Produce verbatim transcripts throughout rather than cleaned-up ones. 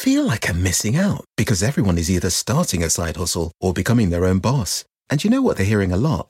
feel like I'm missing out because everyone is either starting a side hustle or becoming their own boss. And you know what they're hearing a lot?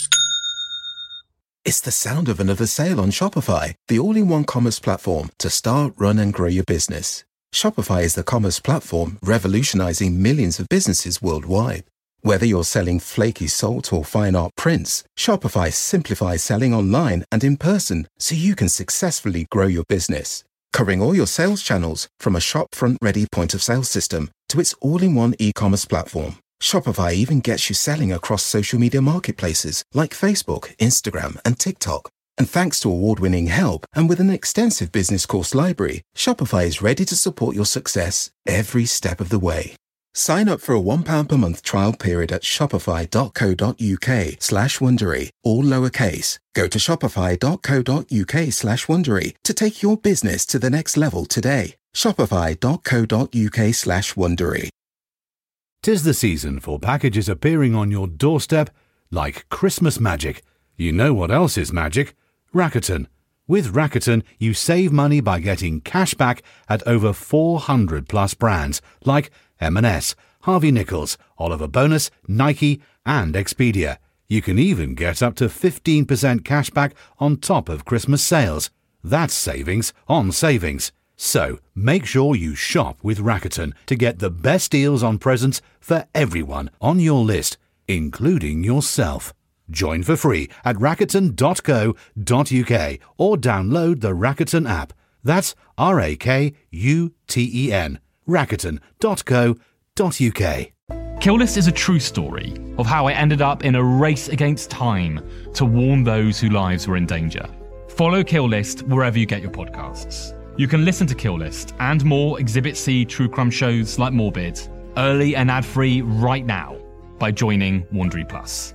It's the sound of another sale on Shopify, the all-in-one commerce platform to start, run, and grow your business. Shopify is the commerce platform revolutionizing millions of businesses worldwide. Whether you're selling flaky salt or fine art prints, Shopify simplifies selling online and in person so you can successfully grow your business. Covering all your sales channels, from a shop-front-ready point-of-sale system to its all-in-one e-commerce platform. Shopify even gets you selling across social media marketplaces like Facebook, Instagram, and TikTok. And thanks to award-winning help and with an extensive business course library, Shopify is ready to support your success every step of the way. Sign up for a one pound per month trial period at shopify.co.uk slash Wondery, all lowercase. Go to shopify.co.uk slash Wondery to take your business to the next level today. Shopify.co.uk slash Wondery. 'Tis the season for packages appearing on your doorstep like Christmas magic. You know what else is magic? Rakuten. With Rakuten, you save money by getting cash back at over four hundred plus brands like M and S, Harvey Nichols, Oliver Bonus, Nike, and Expedia. You can even get up to fifteen percent cash back on top of Christmas sales. That's savings on savings. So make sure you shop with Rakuten to get the best deals on presents for everyone on your list, including yourself. Join for free at rakuten dot co dot uk or download the Rakuten app. That's R A K U T E N. rakuten dot co dot uk. Kill List is a true story of how I ended up in a race against time to warn those whose lives were in danger. Follow Kill List wherever you get your podcasts. You can listen to Kill List and more Exhibit C true crime shows like Morbid, early and ad-free right now by joining Wondery Plus.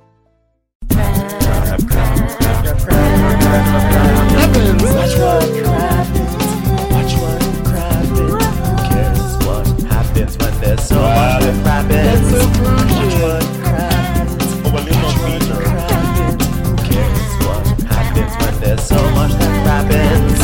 Watch what happens. Watch what happens. Who cares what happens when there's so much that happens? Watch what happens. Watch what happens. Who cares what happens when there's so much that happens?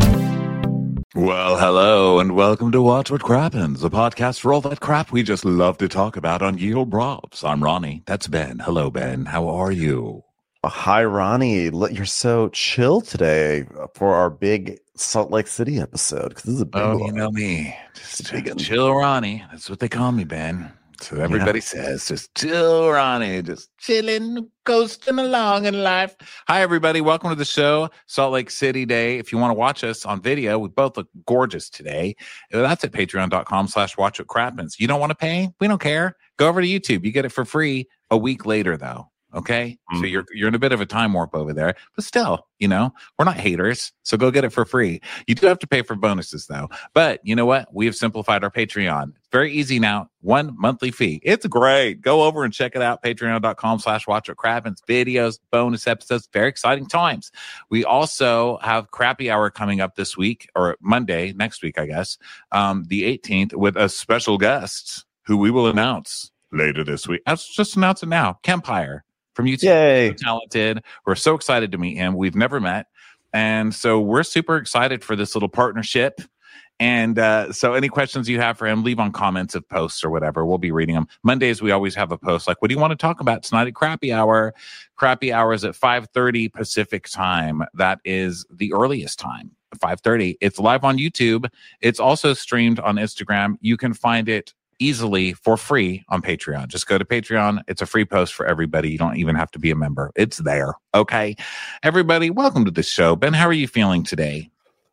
Well, hello, and welcome to Watch What Crappens, a podcast for all that crap we just love to talk about on Yield Bros. I'm Ronnie. That's Ben. Hello, Ben. How are you? Hi, Ronnie. You're so chill today for our big Salt Lake City episode. Because this is a big Oh, one. you know me. Just chill, Ronnie. That's what they call me, Ben. So everybody yeah. says, just chill, Ronnie. Just chilling, coasting along in life. Hi, everybody. Welcome to the show, Salt Lake City Day. If you want to watch us on video, we both look gorgeous today. That's at patreon.com slash watch what crappens. You don't want to pay? We don't care. Go over to YouTube. You get it for free a week later, though. Okay, mm-hmm. So you're you're in a bit of a time warp over there, but still, you know, we're not haters, so go get it for free. You do have to pay for bonuses, though. But you know what? We have simplified our Patreon. It's very easy now. One monthly fee. It's great. Go over and check it out. Patreon.com slash watch what crappens. Videos, bonus episodes, very exciting times. We also have Crappy Hour coming up this week, or Monday, next week, I guess, um, the eighteenth, with a special guest who we will announce later this week. Let's just announce it now. Kempire. From YouTube. Yay. So talented. We're so excited to meet him. We've never met. And so we're super excited for this little partnership. And uh, so any questions you have for him, leave on comments of posts or whatever. We'll be reading them. Mondays, we always have a post like, what do you want to talk about tonight at Crappy Hour? Crappy Hour is at five thirty Pacific time. That is the earliest time, five thirty. It's live on YouTube. It's also streamed on Instagram. You can find it easily for free on Patreon. Just go to Patreon. It's a free post for everybody. You don't even have to be a member. It's there. Okay. Everybody, welcome to the show. Ben, how are you feeling today?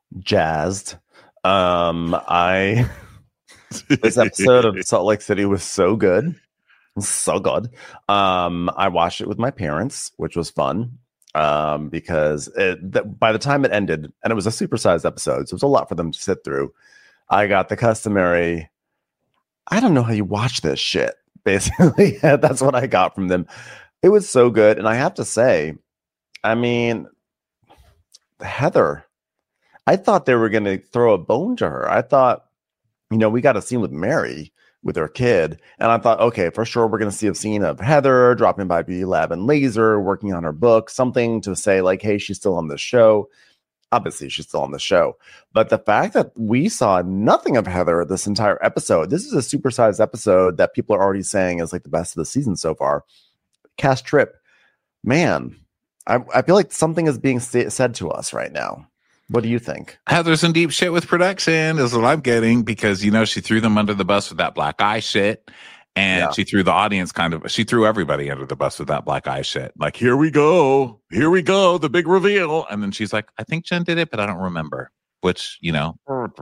Jazzed. Um, I this episode of Salt Lake City was so good. So good. Um, I watched it with my parents, which was fun. Um, because it, th- by the time it ended, and it was a supersized episode, so it was a lot for them to sit through. I got the customary, I don't know how you watch this shit. Basically, that's what I got from them. It was so good. And I have to say, I mean, Heather, I thought they were going to throw a bone to her. I thought, you know, we got a scene with Mary with her kid. And I thought, okay, for sure, we're going to see a scene of Heather dropping by Beauty Lab and Laser, working on her book, something to say like, hey, she's still on the show. obviously she's still on the show, but the fact that we saw nothing of Heather this entire episode, this is a supersized episode that people are already saying is like the best of the season so far. Cast Tripp, man, I, I feel like something is being sa- said to us right now. What do you think? Heather's in deep shit with production is what I'm getting, because, you know, she threw them under the bus with that black eye shit. And yeah. she threw the audience kind of, she threw everybody under the bus with that black eye shit. Like, here we go. Here we go. The big reveal. And then she's like, I think Jen did it, but I don't remember. Which, you know,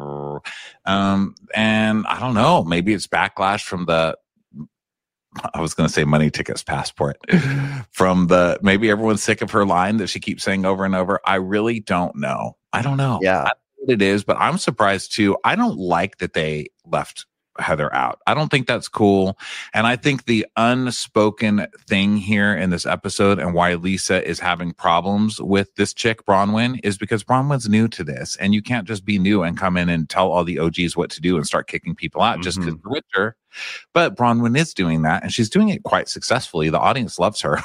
um, and I don't know. Maybe it's backlash from the, I was going to say money tickets passport from the, maybe everyone's sick of her line that she keeps saying over and over. I really don't know. I don't know. Yeah. I don't know what it is, but I'm surprised too. I don't like that they left Heather out. I don't think that's cool. And I think the unspoken thing here in this episode and why Lisa is having problems with this chick, Bronwyn, is because Bronwyn's new to this. And you can't just be new and come in and tell all the O Gs what to do and start kicking people out mm-hmm. just because you're richer. But Bronwyn is doing that, and she's doing it quite successfully. The audience loves her.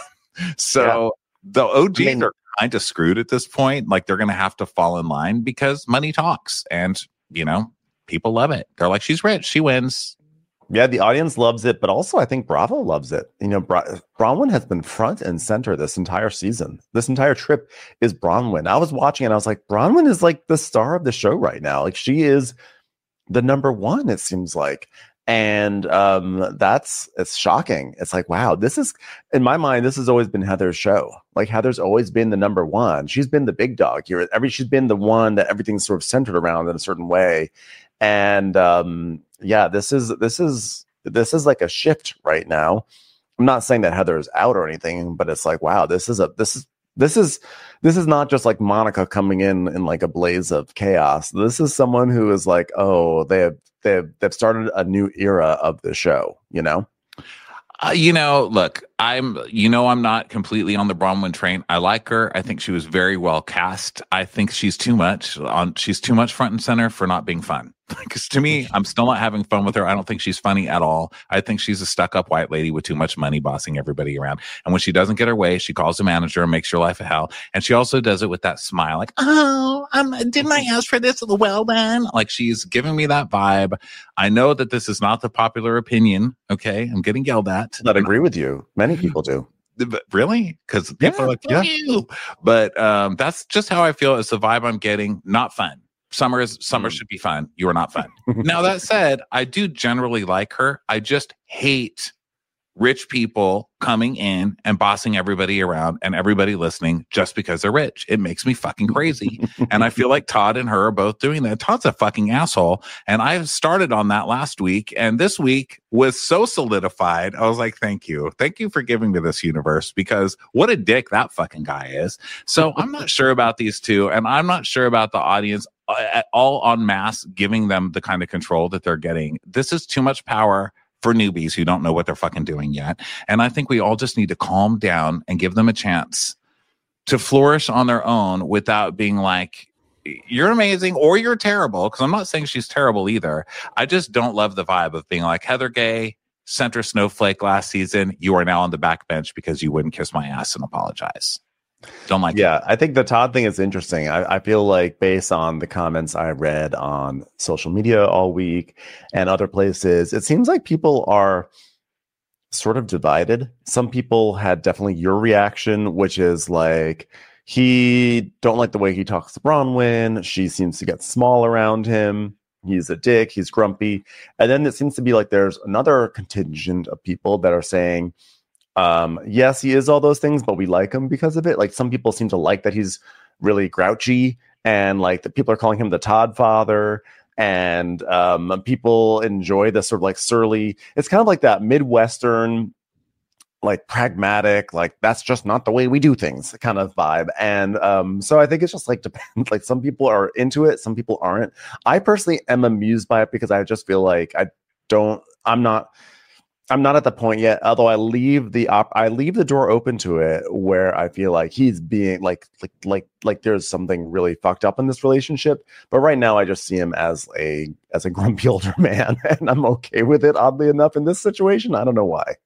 So yeah. the O Gs I mean, are kind of screwed at this point. Like, they're going to have to fall in line because money talks. And, you know, people love it. They're like, she's rich. She wins. Yeah, the audience loves it, but also I think Bravo loves it. You know, Bra- Bronwyn has been front and center this entire season. This entire trip is Bronwyn. I was watching and I was like, Bronwyn is like the star of the show right now. Like, she is the number one, it seems like. And um, that's, it's shocking. It's like, wow, this is, in my mind, this has always been Heather's show. Like, Heather's always been the number one. She's been the big dog here. Every, she's been the one that everything's sort of centered around in a certain way. And um, yeah, this is this is this is like a shift right now. I'm not saying that Heather is out or anything, but it's like, wow, this is a this is this is this is not just like Monica coming in in like a blaze of chaos. This is someone who is like, oh, they have they have, they've started a new era of the show, you know. Uh, you know, look, I'm, you know, I'm not completely on the Bronwyn train. I like her. I think she was very well cast. I think she's too much on, she's too much front and center for not being fun. Because to me, I'm still not having fun with her. I don't think she's funny at all. I think she's a stuck-up white lady with too much money bossing everybody around. And when she doesn't get her way, she calls the manager and makes your life a hell. And she also does it with that smile, like, oh, um, didn't I ask for this? Well then, like, she's giving me that vibe. I know that this is not the popular opinion. Okay, I'm getting yelled at. I agree with you. Many people do. But really? Because people yeah, are like, yeah. you. But um, that's just how I feel. It's the vibe I'm getting. Not fun. Summer is summer should be fun. You are not fun. Now, that said, I do generally like her. I just hate rich people coming in and bossing everybody around and everybody listening just because they're rich. It makes me fucking crazy. And I feel like Todd and her are both doing that. Todd's a fucking asshole. And I started on that last week. And this week was so solidified. I was like, thank you. Thank you for giving me this universe, because what a dick that fucking guy is. So I'm not sure about these two. And I'm not sure about the audience at all en masse giving them the kind of control that they're getting. This is too much power for newbies who don't know what they're fucking doing yet. And I think we all just need to calm down and give them a chance to flourish on their own without being like, you're amazing or you're terrible. Because I'm not saying she's terrible either. I just don't love the vibe of being like, Heather Gay, center snowflake last season, you are now on the back bench because you wouldn't kiss my ass and apologize. Don't like yeah, it. I think the Todd thing is interesting. I, I feel like based on the comments I read on social media all week and other places, it seems like people are sort of divided. Some people had definitely your reaction, which is like, he don't like the way he talks to Bronwyn. She seems to get small around him. He's a dick. He's grumpy. And then it seems to be like there's another contingent of people that are saying, Um, yes, he is all those things, but we like him because of it. Like, some people seem to like that he's really grouchy, and like the people are calling him the Todd father, and um, people enjoy the sort of like surly. It's kind of like that Midwestern, like pragmatic, like that's just not the way we do things kind of vibe. And um, so I think it's just like depends. Like, some people are into it, some people aren't. I personally am amused by it because I just feel like I don't. I'm not. I'm not at the point yet, although I leave the op- I leave the door open to it where I feel like he's being like like like like there's something really fucked up in this relationship. But right now, I just see him as a as a grumpy older man, and I'm okay with it. Oddly enough, in this situation, I don't know why.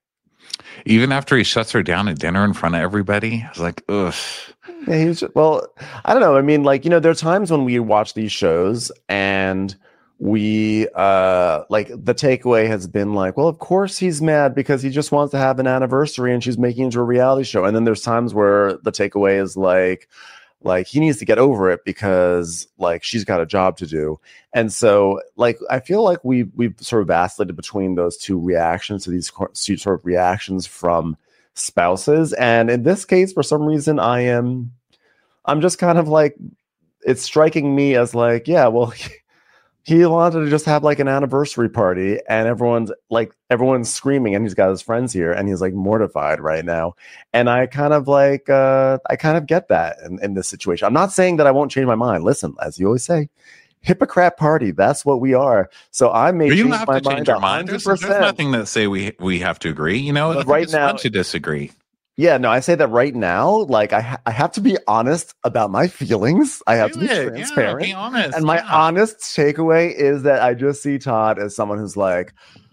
Even after he shuts her down at dinner in front of everybody, I was like, ugh. Yeah, he's just, well, I don't know. I mean, like, you know, there are times when we watch these shows and we uh like the takeaway has been like, well, of course he's mad because he just wants to have an anniversary and she's making it into a reality show. And then there's times where the takeaway is like, like he needs to get over it because like she's got a job to do. And so like I feel like we we've sort of vacillated between those two reactions to these sort of reactions from spouses. And in this case, for some reason, I am I'm just kind of like, it's striking me as like, yeah, well, he, he wanted to just have like an anniversary party and everyone's like everyone's screaming and he's got his friends here and he's like mortified right now. And I kind of like uh I kind of get that in, in this situation. I'm not saying that I won't change my mind. Listen, as you always say, Hippocrat party, that's what we are. So I may you change have my to change mind your mind. There's, there's nothing that say we we have to agree. You know, I think right it's now fun to disagree. Yeah, no, I say that right now. Like, I ha- I have to be honest about my feelings. I have Do to be it. transparent. Yeah, be honest. And my yeah. honest takeaway is that I just see Todd as someone who's like,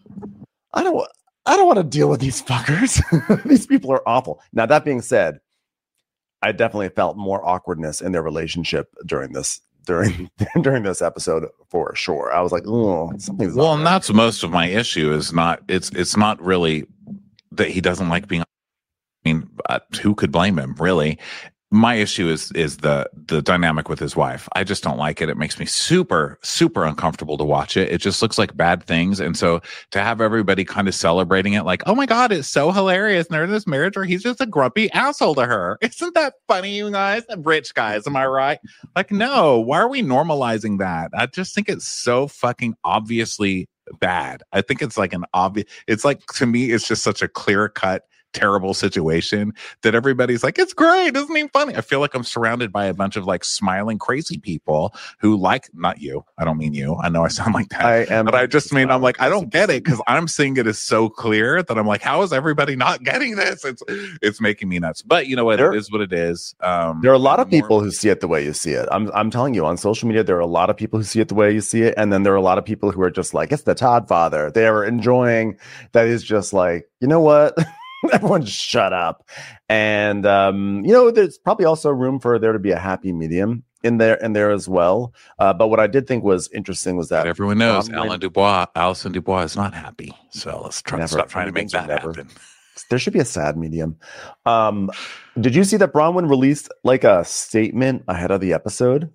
I don't, wa- I don't want to deal with these fuckers. These people are awful. Now, that being said, I definitely felt more awkwardness in their relationship during this during during this episode for sure. I was like, oh, something's well, not and right. that's most of my issue. Is not it's it's not really that he doesn't like being. I mean, uh, who could blame him, really? My issue is is the the dynamic with his wife. I just don't like it. It makes me super, super uncomfortable to watch it. It just looks like bad things. And so to have everybody kind of celebrating it like, oh my God, it's so hilarious. And they're in this marriage where he's just a grumpy asshole to her. Isn't that funny, you guys? Rich guys, am I right? Like, no, why are we normalizing that? I just think it's so fucking obviously bad. I think it's like an obvious, it's like, to me, it's just such a clear cut terrible situation that everybody's like, it's great, isn't he funny? I feel like I'm surrounded by a bunch of like smiling crazy people who like, not you, I don't mean you, I know I sound like that, I am, but I just mean I'm like, I don't get it because I'm seeing it as so clear that I'm like, how is everybody not getting this? It's it's making me nuts. But you know what, there, it is what it is. Um, there are a lot of more, people who see it the way you see it. I'm I'm telling you, on social media, there are a lot of people who see it the way you see it, and then there are a lot of people who are just like, it's the Todd father. They are enjoying that. Is just like, you know what? Everyone just shut up. And um, you know, there's probably also room for there to be a happy medium in there in there as well. Uh, but what I did think was interesting was that but everyone knows Bronwyn, Alan Dubois, Alison Dubois is not happy. So let's try never, stop trying to make that never. happen. There should be a sad medium. Um, did you see that Bronwyn released like a statement ahead of the episode?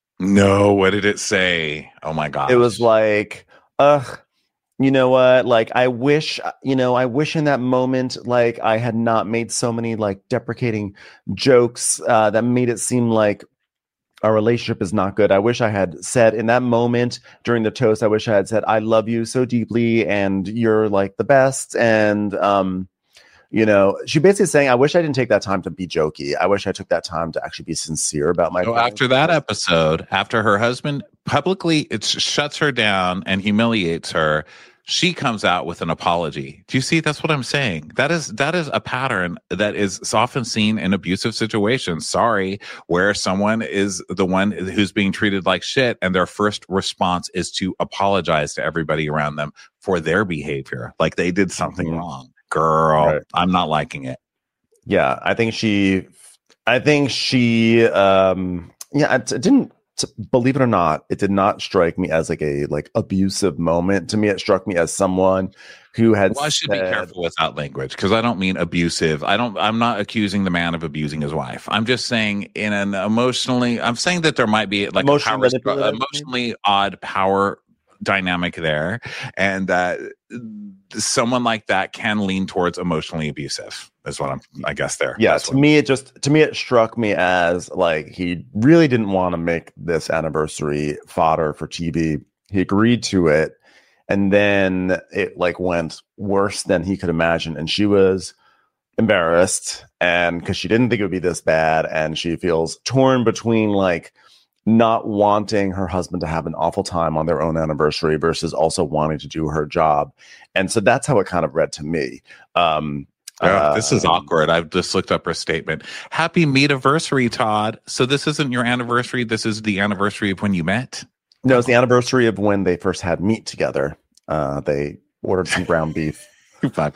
No, what did it say? Oh my God. It was like, ugh. You know what? Like, I wish, you know, I wish in that moment, like, I had not made so many, like, deprecating jokes uh, that made it seem like our relationship is not good. I wish I had said in that moment during the toast, I wish I had said, I love you so deeply and you're, like, the best. And, um, you know, she basically saying, I wish I didn't take that time to be jokey. I wish I took that time to actually be sincere about my. So after that episode, after her husband publicly it shuts her down and humiliates her, she comes out with an apology. Do you see? That's what I'm saying. That is that is a pattern that is often seen in abusive situations. Sorry, where someone is the one who's being treated like shit, and their first response is to apologize to everybody around them for their behavior, like they did something mm-hmm. wrong. Girl, right. I'm not liking it. Yeah, I think she, I think she, um, yeah, it, it didn't, t- believe it or not, it did not strike me as like a like abusive moment. To me, it struck me as someone who had. Well, I should said, be careful with that language because I don't mean abusive. I don't. I'm not accusing the man of abusing his wife. I'm just saying in an emotionally. I'm saying that there might be like emotionally, a power, emotionally odd power dynamic there, and that uh, someone like that can lean towards emotionally abusive is what I'm I guess there. Yeah, That's to me it just to me it struck me as like he really didn't want to make this anniversary fodder for T V. He agreed to it and then it like went worse than he could imagine, and she was embarrassed and because she didn't think it would be this bad, and she feels torn between like not wanting her husband to have an awful time on their own anniversary versus also wanting to do her job. And so that's how it kind of read to me. Um, yeah, uh, this is awkward. I've just looked up her statement. Happy meet-iversary, Todd. So this isn't your anniversary. This is the anniversary of when you met? No, it's the anniversary of when they first had meat together. Uh, they ordered some ground beef. Fucker.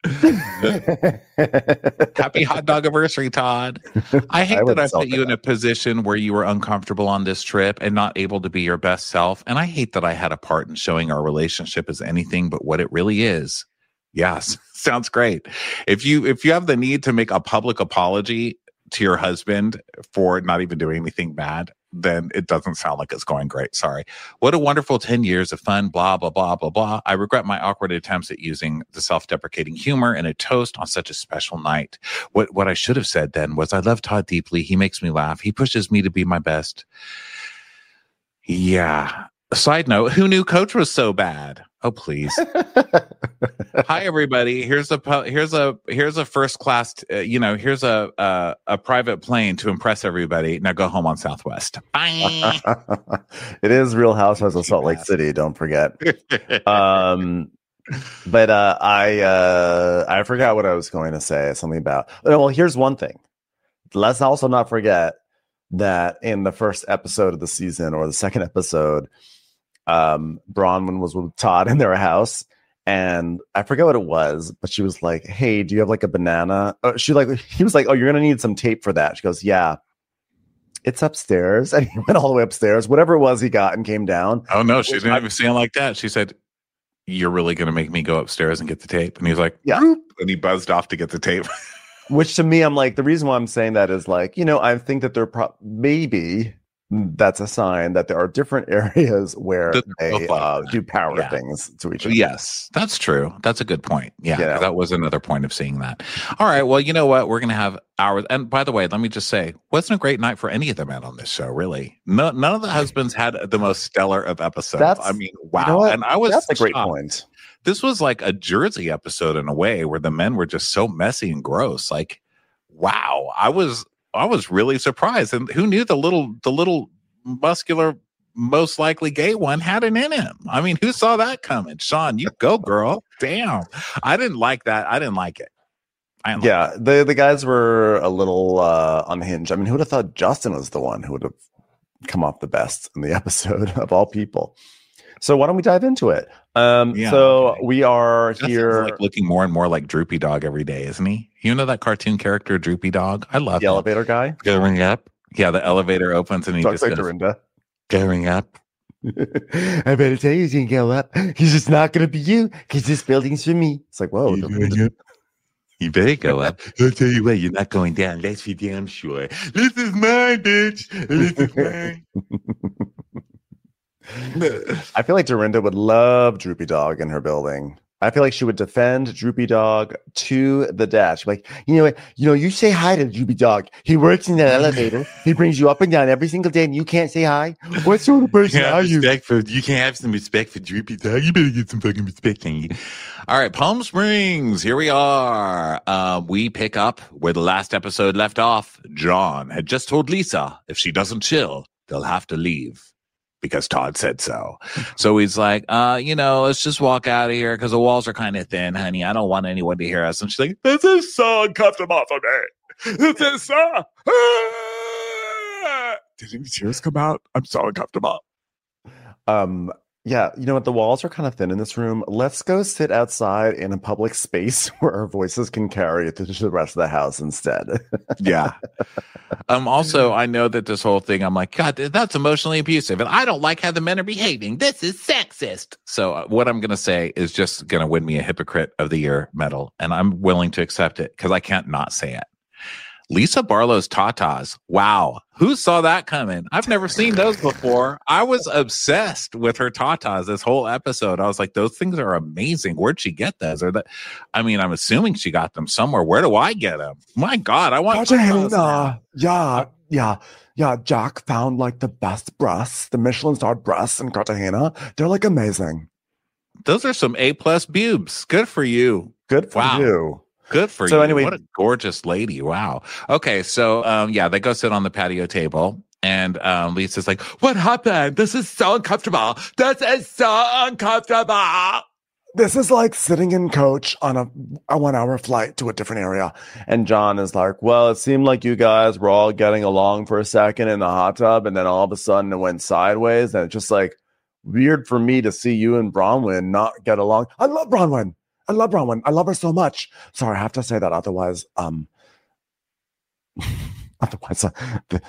Happy hot dog anniversary, Todd. I hate I would that I put you celebrate in a position where you were uncomfortable on this trip and not able to be your best self. And I hate that I had a part in showing our relationship as anything but what it really is. Yes, sounds great. If you if you have the need to make a public apology to your husband for not even doing anything bad, then it doesn't sound like it's going great. Sorry. What a wonderful ten years of fun, blah, blah, blah, blah, blah. I regret my awkward attempts at using the self-deprecating humor in a toast on such a special night. What what I should have said then was, I love Todd deeply. He makes me laugh. He pushes me to be my best. Yeah. Side note, who knew Coach was so bad? Oh, please. Hi, everybody. Here's a here's a here's a first class. Uh, you know, here's a, a a private plane to impress everybody. Now go home on Southwest. Bye. It is Real Housewives of Salt Lake City. Don't forget. Um, but uh, I uh, I forgot what I was going to say. Something about. Well, here's one thing. Let's also not forget that in the first episode of the season, or the second episode, um, Bronwyn was with Todd in their house. And I forget what it was, but she was like, "Hey, do you have like a banana?" Oh, she like he was like, "Oh, you're gonna need some tape for that." She goes, "Yeah, it's upstairs." And he went all the way upstairs. Whatever it was, he got and came down. Oh no, she didn't I, even say it like that. She said, "You're really gonna make me go upstairs and get the tape?" And he's like, "Yeah," Roop, and he buzzed off to get the tape. Which to me, I'm like, the reason why I'm saying that is like, you know, I think that they're pro- maybe. That's a sign that there are different areas where they uh, do power yeah. things to each other. Yes, that's true. That's a good point. Yeah, yeah, that was another point of seeing that. All right. Well, you know what? We're going to have hours. And by the way, let me just say, wasn't a great night for any of the men on this show, really. No, none of the husbands had the most stellar of episodes. That's, I mean, wow. You know and I was That's a great shocked. point. This was like a Jersey episode in a way where the men were just so messy and gross. Like, wow. I was I was really surprised. And who knew the little the little muscular, most likely gay one had it in him? I mean, who saw that coming? Sean, you go, girl. Damn. I didn't like that. I didn't like it. I didn't yeah, like it. the the guys were a little uh, unhinged. I mean, who would have thought Justin was the one who would have come off the best in the episode of all people? So why don't we dive into it? Um, yeah, so okay. we are Justin's here, like looking more and more like Droopy Dog every day, isn't he? You know that cartoon character, Droopy Dog? I love the him. elevator guy Going up. Yeah, the elevator opens and he talks just like goes, Dorinda. Going up. I better tell you, he's gonna go up. He's just not gonna be you, because this building's for me. It's like, whoa. You, you better go up. I'll tell you what, you're not going down. That's for damn sure. This is mine, bitch. This is mine. I feel like Dorinda would love Droopy Dog in her building. I feel like she would defend Droopy Dog to the death. She'd be like, you know what? You know, you say hi to Droopy Dog. He works in that elevator. He brings you up and down every single day, and you can't say hi. What sort of person are you? For, you can't have some respect for Droopy Dog. You better get some fucking respect on you. All right, Palm Springs. Here we are. Uh, we pick up where the last episode left off. John had just told Lisa if she doesn't chill, they'll have to leave. Because Todd said so. So he's like, uh, you know, let's just walk out of here because the walls are kind of thin, honey. I don't want anyone to hear us. And she's like, this is so uncomfortable for me. This is so. Did any tears come out? I'm so uncomfortable. Um, yeah, you know what? The walls are kind of thin in this room. Let's go sit outside in a public space where our voices can carry it to the rest of the house instead. Yeah. Um. Also, I know that this whole thing, I'm like, God, that's emotionally abusive. And I don't like how the men are behaving. This is sexist. So uh, what I'm going to say is just going to win me a Hypocrite of the Year medal. And I'm willing to accept it because I can't not say it. Lisa Barlow's tatas. Wow. Who saw that coming? I've never seen those before. I was obsessed with her tatas this whole episode. I was like, those things are amazing. Where'd she get those? Or that? I mean, I'm assuming she got them somewhere. Where do I get them? My God, I want Cartagena. Yeah, yeah, yeah. Jack found like the best breasts, the Michelin star breasts in Cartagena. They're like amazing. Those are some A plus bubes. Good for you. Good for wow. you. Good for so you. Anyway, what a gorgeous lady. Wow. Okay. So, um, yeah, they go sit on the patio table and, um, Lisa's like, what happened? This is so uncomfortable. This is so uncomfortable. This is like sitting in coach on a, a one hour flight to a different area. And John is like, well, it seemed like you guys were all getting along for a second in the hot tub. And then all of a sudden it went sideways. And it's just like weird for me to see you and Bronwyn not get along. I love Bronwyn. I love Bronwyn. I love her so much. Sorry, I have to say that. Otherwise, um, otherwise, uh, the,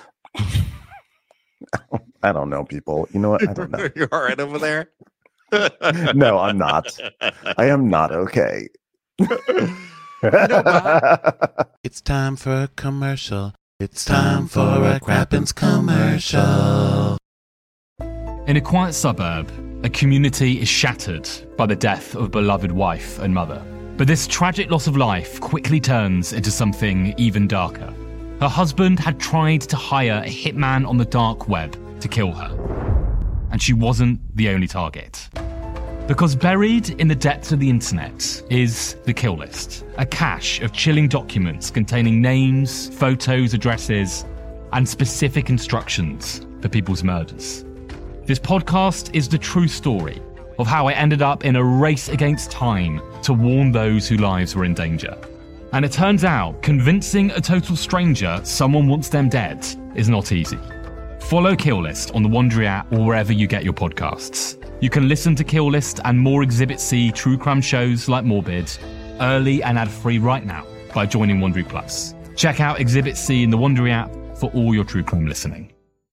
I don't know, people. You know what? I don't know. You're all right over there? No, I'm not. I am not okay. It's time for a commercial. It's time for a Crappens commercial. In a quiet suburb, a community is shattered by the death of a beloved wife and mother. But this tragic loss of life quickly turns into something even darker. Her husband had tried to hire a hitman on the dark web to kill her. And she wasn't the only target. Because buried in the depths of the internet is the kill list, a cache of chilling documents containing names, photos, addresses, and specific instructions for people's murders. This podcast is the true story of how I ended up in a race against time to warn those whose lives were in danger. And it turns out convincing a total stranger someone wants them dead is not easy. Follow Kill List on the Wondery app or wherever you get your podcasts. You can listen to Kill List and more Exhibit C true crime shows like Morbid early and ad-free right now by joining Wondery Plus. Check out Exhibit C in the Wondery app for all your true crime listening.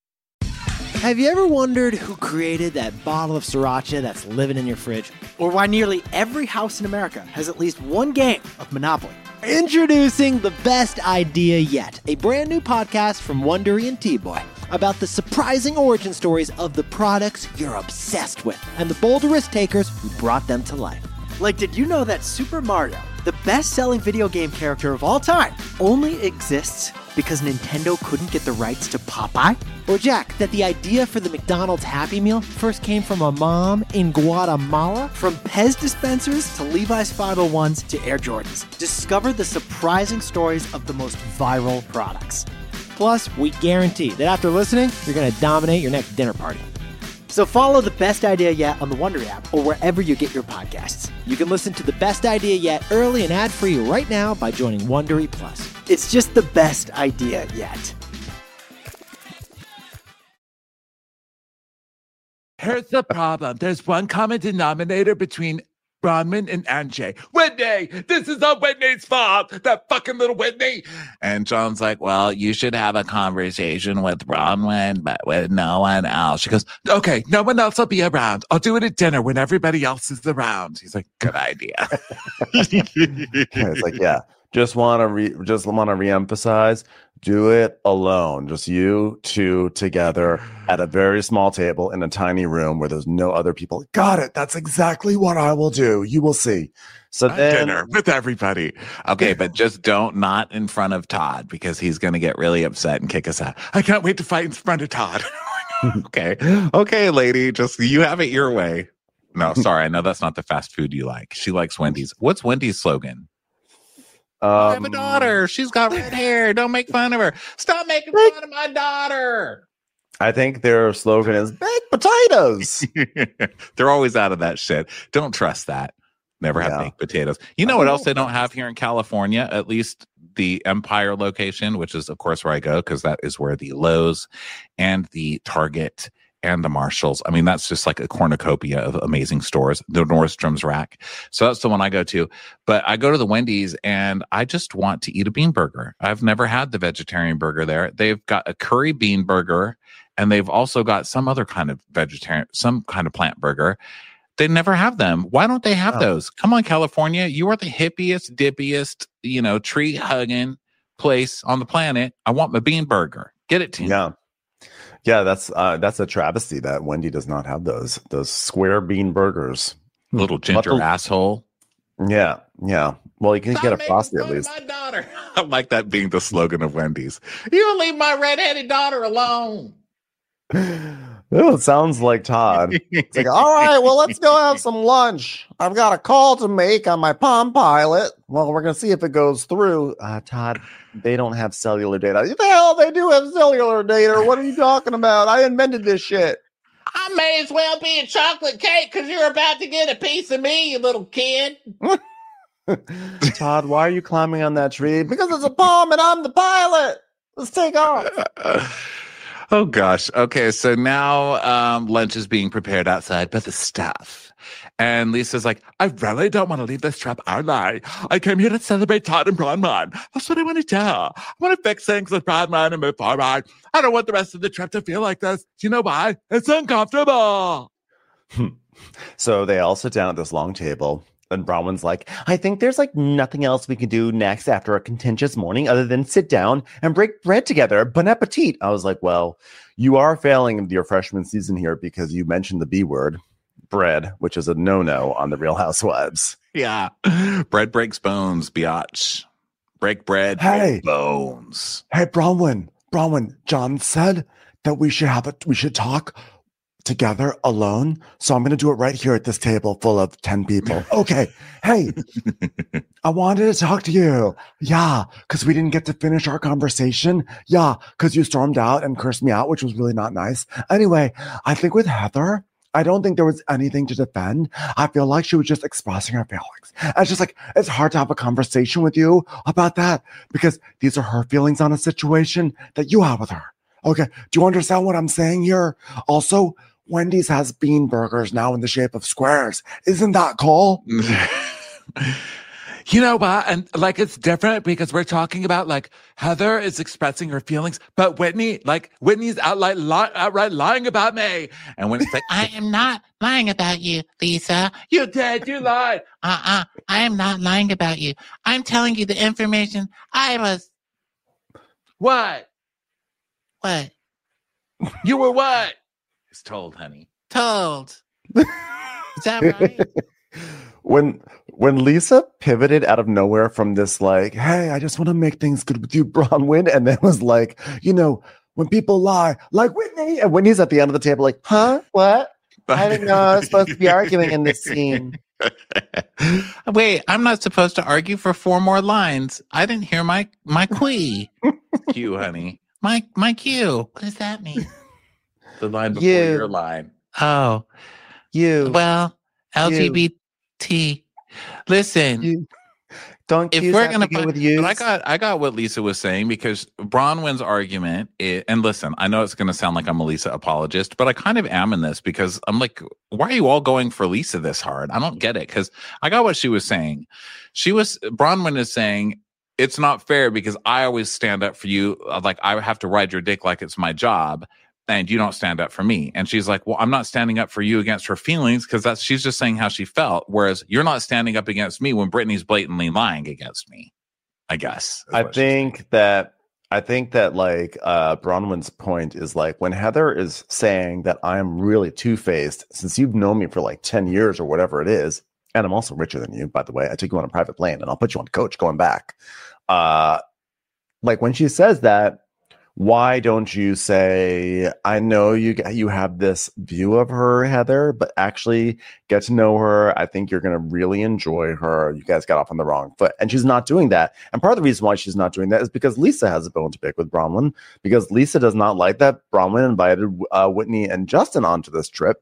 Have you ever wondered who created that bottle of sriracha that's living in your fridge? Or why nearly every house in America has at least one game of Monopoly? Introducing The Best Idea Yet, a brand new podcast from Wondery and T-Boy about the surprising origin stories of the products you're obsessed with and the bold risk takers who brought them to life. Like, did you know that Super Mario, the best-selling video game character of all time, only exists because Nintendo couldn't get the rights to Popeye? Or Jack, that the idea for the McDonald's Happy Meal first came from a mom in Guatemala? From Pez dispensers to Levi's five oh ones to Air Jordans, discover the surprising stories of the most viral products. Plus, we guarantee that after listening, you're going to dominate your next dinner party. So follow The Best Idea Yet on the Wondery app or wherever you get your podcasts. You can listen to The Best Idea Yet early and ad-free right now by joining Wondery Plus. It's just the best idea yet. Here's the problem. There's one common denominator between Bronwyn and Anjay. Whitney! This is all Whitney's fault! That fucking little Whitney! And John's like, well, you should have a conversation with Bronwyn, but with no one else. She goes, Okay, no one else will be around. I'll do it at dinner when everybody else is around. he's like, good idea. It's like, yeah, just want to re- just want to reemphasize, do it alone. Just you two together at a very small table in a tiny room where there's no other people. Got it. That's exactly what I will do. You will see. So At then, dinner with everybody. Okay, but just don't not in front of Todd because he's going to get really upset and kick us out. I can't wait to fight in front of Todd. Okay. Okay, lady, just you have it your way. No, sorry. I know that's not the fast food you like. She likes Wendy's. What's Wendy's slogan? um, I have a daughter. She's got red hair. Don't make fun of her. Stop making fun of my daughter. I think their slogan is baked potatoes. They're always out of that shit. Don't trust that. Never have Yeah. baked potatoes. You know what else they don't have here in California? At least the Empire location, which is, of course, where I go, because that is where the Lowe's and the Target and the Marshalls. I mean, that's just like a cornucopia of amazing stores. The Nordstrom's rack. So that's the one I go to. But I go to the Wendy's and I just want to eat a bean burger. I've never had the vegetarian burger there. They've got a curry bean burger and they've also got some other kind of vegetarian, some kind of plant burger. They never have them. Why don't they have Oh. those? Come on, California. You are the hippiest, dippiest, you know, tree hugging place on the planet. I want my bean burger. Get it to me. Yeah. Yeah, that's uh, that's a travesty that Wendy does not have those those square bean burgers. Little ginger What the- asshole. Yeah, yeah. Well, you can Stop get a making frosty at fun of least. My daughter. I like that being the slogan of Wendy's. You leave my redheaded daughter alone. Oh, it sounds like Todd. It's like, all right, well, let's go have some lunch. I've got a call to make on my Palm Pilot. Well, we're gonna see if it goes through. Uh, Todd, they don't have cellular data. The hell, they do have cellular data. What are you talking about? I invented this shit. I may as well be a chocolate cake because you're about to get a piece of me, you little kid. Todd, why are you climbing on that tree? Because it's a palm and I'm the pilot. Let's take off. Oh gosh. Okay, so now um, lunch is being prepared outside, but the staff And Lisa's like, I really don't want to leave this trip early. I came here to celebrate Todd and Bronwyn. That's what I want to do. I want to fix things with Bronwyn and move forward. I don't want the rest of the trip to feel like this. Do you know why? It's uncomfortable. So they all sit down at this long table. And Bronwyn's like, I think there's like nothing else we can do next after a contentious morning other than sit down and break bread together. Bon appetit. I was like, well, you are failing your freshman season here because you mentioned the B word, bread, which is a no-no on the Real Housewives. Yeah. Bread breaks bones, biatch. Break bread, Hey. break bones. Hey, Bronwyn, Bronwyn, John said that we should have it. We should talk together alone. So I'm going to do it right here at this table full of ten people. Okay. Hey, I wanted to talk to you. Yeah. Cause we didn't get to finish our conversation. Yeah. Cause you stormed out and cursed me out, which was really not nice. Anyway, I think with Heather, I don't think there was anything to defend. I feel like she was just expressing her feelings. And it's just like, it's hard to have a conversation with you about that because these are her feelings on a situation that you have with her. Okay. Do you understand what I'm saying here? Also, Wendy's has bean burgers now in the shape of squares. Isn't that cool? You know what? And like, it's different because we're talking about like Heather is expressing her feelings, but Whitney, like Whitney's outright, li- outright lying about me. And when it's like, I am not lying about you, Lisa. You did, you lied. Uh-uh. I am not lying about you. I'm telling you the information I was... What? What? You were what? it's told, honey. Told. Is that right? When when Lisa pivoted out of nowhere from this, like, hey, I just want to make things good with you, Bronwyn, and then was like, you know, when people lie, like Whitney, and Whitney's at the end of the table, like, huh? What? I didn't know I was supposed to be arguing in this scene. Wait, I'm not supposed to argue for four more lines. I didn't hear my my qui. Cue, honey. My my cue. What does that mean? The line before You. your line. Oh, You. well, L G B T. Listen, You. Don't If Q's we're have gonna to go put, with you. but I got I got what Lisa was saying because Bronwyn's argument is, and listen, I know it's going to sound like I'm a Lisa apologist, but I kind of am in this because I'm like, why are you all going for Lisa this hard? I don't get it because I got what she was saying. She was Bronwyn is saying it's not fair because I always stand up for you, like I have to ride your dick like it's my job. And you don't stand up for me. And she's like, well, I'm not standing up for you against her feelings because that's she's just saying how she felt. Whereas you're not standing up against me when Brittany's blatantly lying against me, I guess. is I what she's think saying. that I think that like uh Bronwyn's point is like when Heather is saying that I'm really two-faced since you've known me for like ten years or whatever it is, and I'm also richer than you, by the way. I took you on a private plane and I'll put you on coach going back. Uh like when she says that, why don't you say, I know you you have this view of her, Heather, but actually get to know her. I think you're going to really enjoy her. You guys got off on the wrong foot. And she's not doing that. And part of the reason why she's not doing that is because Lisa has a bone to pick with Bronwyn, because Lisa does not like that Bronwyn invited uh, Whitney and Justin onto this trip.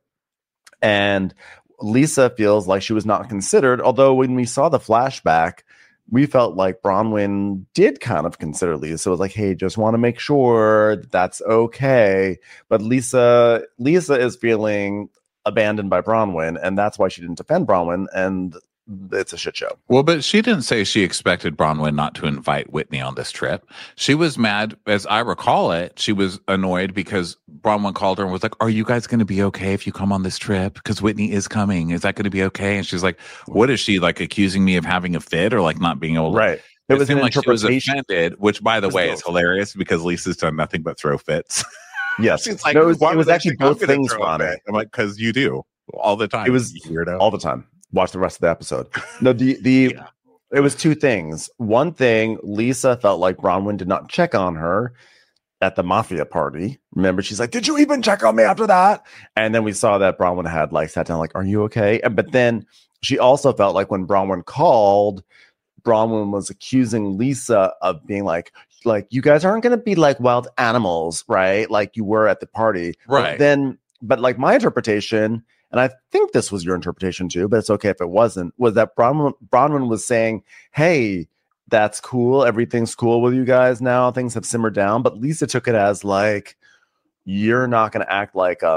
And Lisa feels like she was not considered, although when we saw the flashback, we felt like Bronwyn did kind of consider Lisa. It was like, hey, just want to make sure that that's okay. But Lisa, Lisa is feeling abandoned by Bronwyn, and that's why she didn't defend Bronwyn, and it's a shit show. Well, but she didn't say she expected Bronwyn not to invite Whitney on this trip. She was mad, as I recall it. She was annoyed because Bronwyn called her and was like, are you guys going to be okay if you come on this trip? Because Whitney is coming. Is that going to be okay? And she's like, what is she, like, accusing me of having a fit or, like, not being able to? Right. It, It, was seemed an like she was interpretation. offended, which, by the It was way, both. is hilarious because Lisa's done nothing but throw fits. Yes. She's like, No, it was, why it was would I actually think I'm both gonna things, throw a Ronnie. fit? I'm like, because you do all the time. It was you weirdo. all the time. Watch the rest of the episode. No, the the Yeah. it was two things. One thing, Lisa felt like Bronwyn did not check on her at the mafia party. Remember, she's like, "Did you even check on me after that?" And then we saw that Bronwyn had like sat down, like, "Are you okay?" And but then she also felt like when Bronwyn called, Bronwyn was accusing Lisa of being like, like you guys aren't going to be like wild animals, right? Like you were at the party, But Right. then, but like my interpretation. And I think this was your interpretation too, but it's okay if it wasn't, was that Bronwyn, Bronwyn was saying, hey, that's cool. Everything's cool with you guys now. Things have simmered down. But Lisa took it as like, you're not going to act like a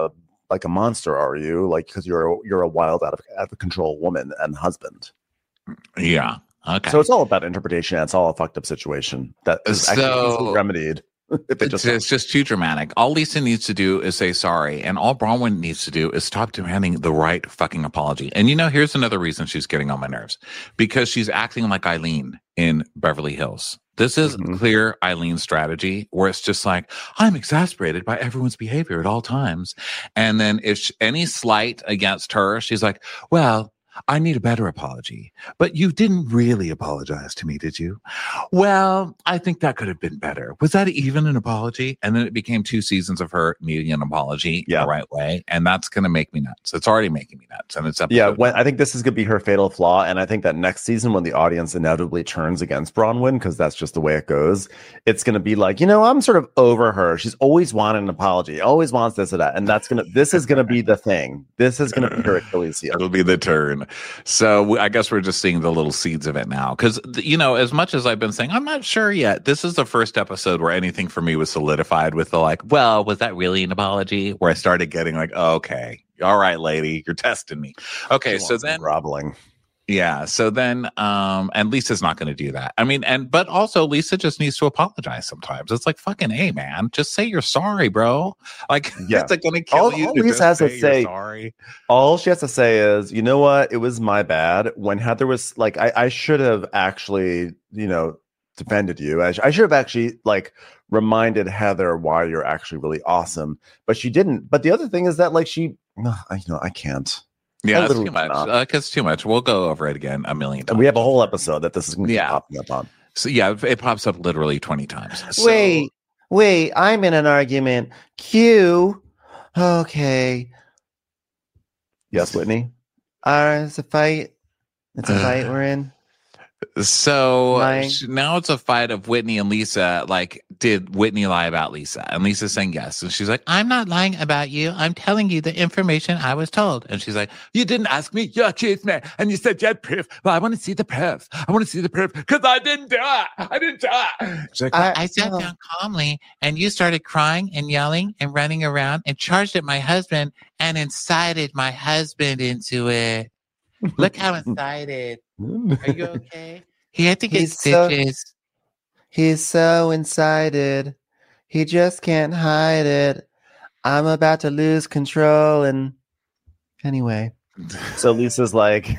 like a monster, are you? Like, because you're a, you're a wild, out of out of control woman and husband. Yeah. Okay. So it's all about interpretation. It's all a fucked up situation that is actually So- easily remedied. If it It's just just, it's just too dramatic. All Lisa needs to do is say sorry, and all Bronwyn needs to do is stop demanding the right fucking apology. And you know, here's another reason she's getting on my nerves, because she's acting like Eileen in Beverly Hills. This is Mhm. clear Eileen strategy, where it's just like, I'm exasperated by everyone's behavior at all times. And then if sh- any slight against her, she's like, well, I need a better apology. But you didn't really apologize to me, did you? Well, I think that could have been better. Was that even an apology? And then it became two seasons of her needing an apology Yeah. the right way. And that's going to make me nuts. It's already making me nuts. And it's episode Yeah, when, I think this is going to be her fatal flaw. And I think that next season, when the audience inevitably turns against Bronwyn, because that's just the way it goes, it's going to be like, you know, I'm sort of over her. She's always wanted an apology, always wants this or that. And that's going to, this is going to be the thing. This is going to be her Achilles heel. It'll be the turn. So we- I guess we're just seeing the little seeds of it now. Because, you know, as much as I've been saying, I'm not sure yet. This is the first episode where anything for me was solidified with the like, well, was that really an apology? Where I started getting like, oh, okay, all right, lady, you're testing me. Okay, She so wants some then, groveling. yeah, so then, um, and Lisa's not going to do that. I mean, and but also Lisa just needs to apologize sometimes. It's like, fucking A, man, just say you're sorry, bro. Like, Yeah. is it going to kill All- you? all to Lisa just has to you're say- sorry. All she has to say is, you know what? It was my bad. When Heather was like, I, I should have actually, you know, defended you. I, sh- I should have actually like reminded Heather why you're actually really awesome, but she didn't. But the other thing is that like she, no, I you know I can't. Yeah, I that's literally too much. cannot. Uh, it's too much. We'll go over it again a million times. We have a whole episode that this is going to Yeah. keep popping up on. So yeah, it pops up literally twenty times. So- wait, wait, I'm in an argument. Q. Okay. Yes, Whitney. Uh, it's a fight. It's a fight we're in. So Lying. sh- now it's a fight of Whitney and Lisa. Like, did Whitney lie about Lisa? And Lisa's saying yes. And she's like, I'm not lying about you. I'm telling you the information I was told. and she's like, You didn't ask me. You accused me. And you said you had proof. Well, I want to see the proof. I want to see the proof because I didn't do it. I didn't do it. she's like, I sat down calmly and you started crying and yelling and running around and charged at my husband and incited my husband into it. Look how incited. Are you okay? He had to get He's so- stitches. He's so incited. He just can't hide it. I'm about to lose control. And anyway, so Lisa's like,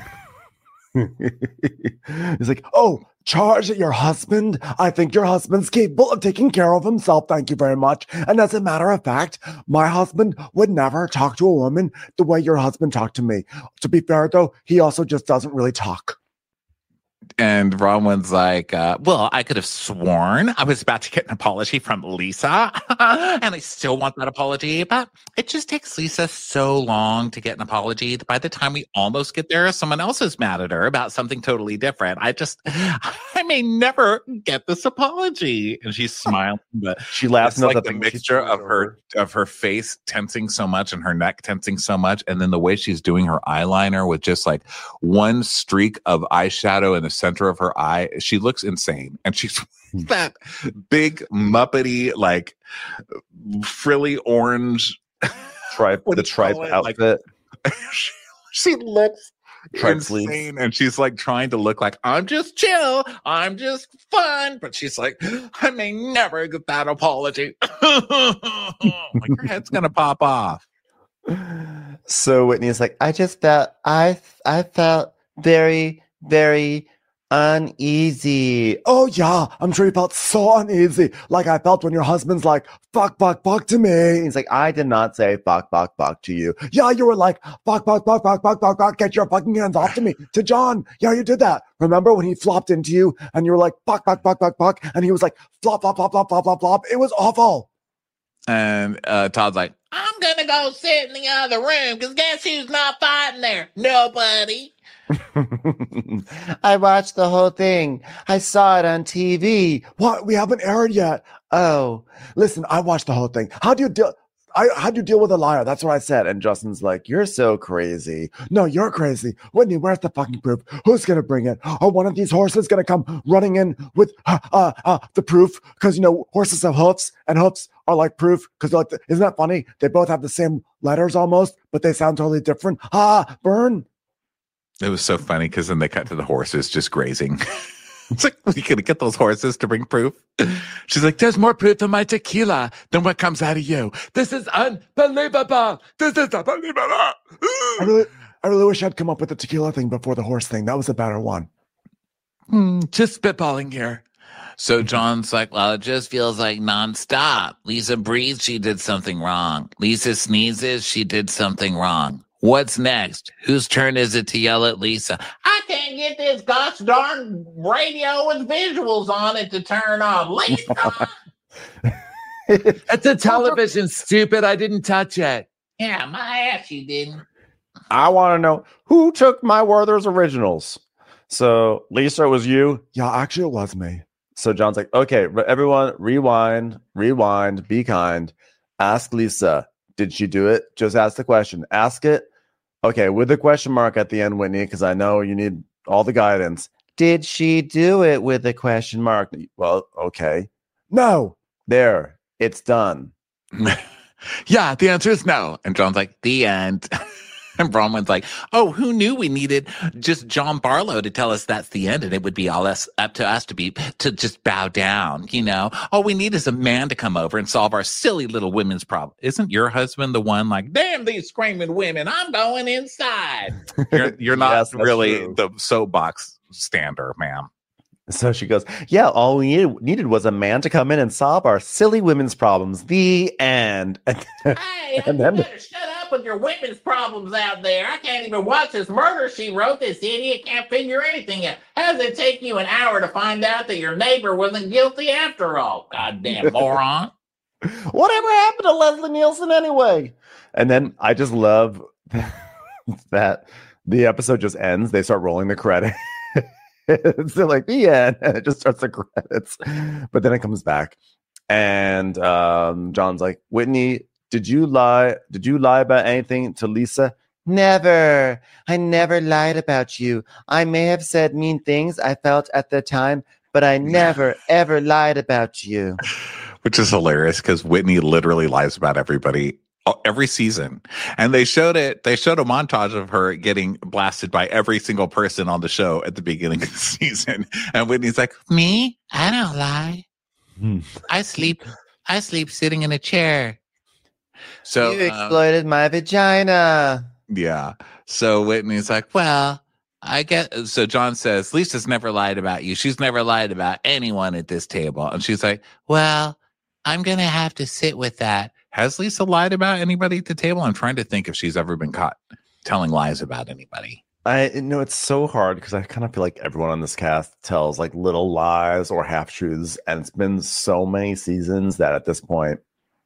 he's like, oh, charge at your husband. I think your husband's capable of taking care of himself. Thank you very much. And as a matter of fact, my husband would never talk to a woman the way your husband talked to me. To be fair, though, he also just doesn't really talk. and Bronwyn's like, uh, well, I could have sworn I was about to get an apology from Lisa, and I still want that apology, but it just takes Lisa so long to get an apology that by the time we almost get there, someone else is mad at her about something totally different. I just, I may never get this apology. And she's smiling, but She laughs. it's like the mixture of her of her face tensing so much and her neck tensing so much, and then the way she's doing her eyeliner with just like one streak of eyeshadow in the center of her eye. She looks insane, and she's that big muppety like frilly orange tripe, what the do you tripe call it? Like- outfit. she, she looks Tripe sleeves. insane, and she's like trying to look like I'm just chill, I'm just fun, but she's like, I may never get that apology. Like, your head's gonna pop off. So Whitney's like, I just felt I I felt very, very uneasy. Oh yeah, I'm sure you felt so uneasy. Like I felt when your husband's like, fuck, fuck, fuck to me. He's like, I did not say fuck, fuck, fuck to you. Yeah, you were like, fuck, fuck, fuck, fuck, fuck, fuck, fuck, get your fucking hands off to me. To John. Yeah, you did that. Remember when he flopped into you and you were like, fuck, fuck, fuck, fuck, fuck, and he was like, flop, flop, flop, flop, flop, flop, flop. It was awful. And uh, Todd's like, I'm gonna go sit in the other room because guess who's not fighting there? Nobody. I watched the whole thing. I saw it on T V. What? We haven't aired yet. Oh, listen, I watched the whole thing. How do you do? I how'd you deal with a liar? That's what I said. And Justin's like, you're so crazy. No, you're crazy. Whitney, where's the fucking proof? Who's gonna bring it? Are one of these horses gonna come running in with uh, uh, uh the proof? Because you know horses have hoofs, and hoofs are like proof. Because like, the, isn't that funny? They both have the same letters almost, but they sound totally different. Ah, burn. It was so funny because then they cut to the horses just grazing. It's like, are you going to get those horses to bring proof? She's like, there's more proof in my tequila than what comes out of you. This is unbelievable. This is unbelievable. I really, I really wish I'd come up with the tequila thing before the horse thing. That was a better one. Hmm, just spitballing here. So John's like, well, it just feels like nonstop. Lisa breathes, she did something wrong. Lisa sneezes, she did something wrong. What's next? Whose turn is it to yell at Lisa? I can't get this gosh darn radio with visuals on it to turn on. Lisa! It's a television, stupid. I didn't touch it. Yeah, my ass you didn't. I want to know who took my Werther's originals. So Lisa, it was you? Yeah, actually it was me. So John's like, okay, everyone rewind, rewind, be kind. Ask Lisa, did she do it? Just ask the question. Ask it. Okay, with a question mark at the end, Whitney, because I know you need all the guidance. Did she do it with a question mark? Well, okay. No. There. It's done. Yeah, the answer is no. And John's like, the end. And Bronwyn's like, oh, who knew we needed just John Barlow to tell us that's the end, and it would be all us up to us to be to just bow down, you know? All we need is a man to come over and solve our silly little women's problem. Isn't your husband the one like, damn these screaming women, I'm going inside? You're, you're not Yes, that's really true. the soapbox stander, ma'am. So she goes, yeah, all we needed, needed was a man to come in and solve our silly women's problems. The end. Hey, And you then- better shut up with your women's problems out there. I can't even watch this murder she wrote. This idiot can't figure anything out. How does it take you an hour to find out that your neighbor wasn't guilty after all? Goddamn moron. Whatever happened to Leslie Nielsen anyway? And then I just love that the episode just ends. They start rolling the credits. So like the end, and it just starts the credits. But then it comes back, and um, John's like, Whitney, did you lie? Did you lie about anything to Lisa? Never. I never lied about you. I may have said mean things I felt at the time, but I never, ever lied about you. Which is hilarious because Whitney literally lies about everybody every season. And they showed it, they showed a montage of her getting blasted by every single person on the show at the beginning of the season. And Whitney's like, Me? I don't lie. Hmm. I sleep. I sleep sitting in a chair. so You uh, exploited my vagina. yeah. So Whitney's like, Well, I guess. so John says, Lisa's never lied about you. She's never lied about anyone at this table. And she's like, Well, I'm gonna have to sit with that. has Lisa lied about anybody at the table? I'm trying to think if she's ever been caught telling lies about anybody. I know it's so hard because I kind of feel like everyone on this cast tells like little lies or half truths, and it's been so many seasons that at this point,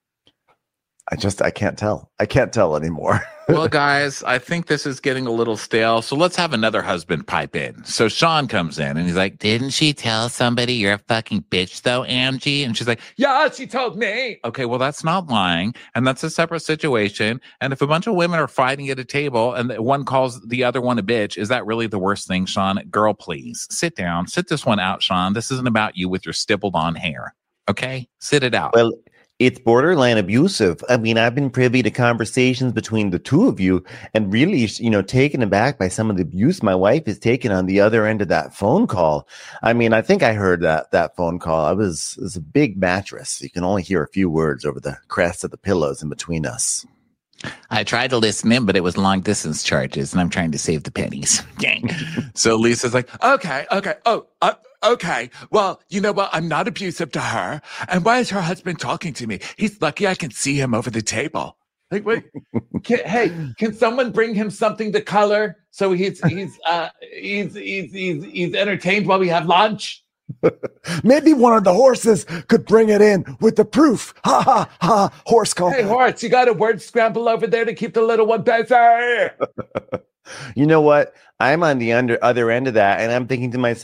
I just I can't tell. I can't tell anymore. Well, guys, I think this is getting a little stale. So let's have another husband pipe in. So Sean comes in and he's like, Didn't she tell somebody you're a fucking bitch though, Angie? and she's like, Yeah, she told me. okay, well, that's not lying. And that's a separate situation. And if a bunch of women are fighting at a table and one calls the other one a bitch, is that really the worst thing, Sean? Girl, please sit down. Sit this one out, Sean. This isn't about you with your stippled on hair. Okay? Sit it out. Well, it's borderline abusive. I mean, I've been privy to conversations between the two of you and really, you know, taken aback by some of the abuse my wife has taken on the other end of that phone call. I mean, I think I heard that that phone call. I was, it was a big mattress. You can only hear a few words over the crest of the pillows in between us. I tried to listen in, but it was long distance charges, and I'm trying to save the pennies. Dang. So Lisa's like, Okay, okay. Oh, uh, okay. Well, you know what? I'm not abusive to her. And why is her husband talking to me? He's lucky I can see him over the table. Like, wait. Can, hey, can someone bring him something to color so he's he's uh he's he's he's, he's entertained while we have lunch? Maybe one of the horses could bring it in with the proof. Ha ha ha. Horse call. Hey, Horace, you got a word scramble over there to keep the little one busy? You know what? I'm on the under other end of that, and I'm thinking to myself,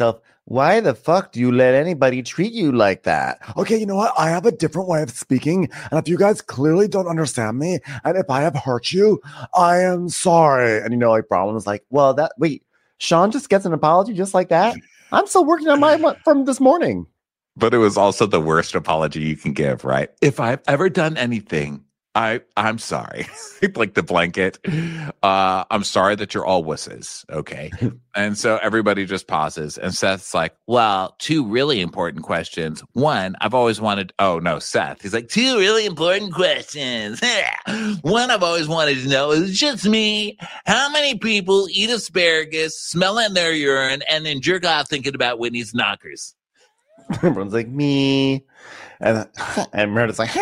why the fuck do you let anybody treat you like that? Okay, you know what? I have a different way of speaking. And if you guys clearly don't understand me, and if I have hurt you, I am sorry. And, you know, like, Braun was like, well, that, wait, Sean just gets an apology just like that? I'm still working on my from this morning. But it was also the worst apology you can give, right? If I've ever done anything, I, I'm sorry. Like the blanket. Uh, I'm sorry that you're all wusses. Okay. And so everybody just pauses. And Seth's like, well, two really important questions. One, I've always wanted, oh no, Seth. He's like, two really important questions. One I've always wanted to know is just me. How many people eat asparagus, smell it in their urine, and then jerk off thinking about Whitney's knockers? Everyone's like, me. And, and Meredith's like,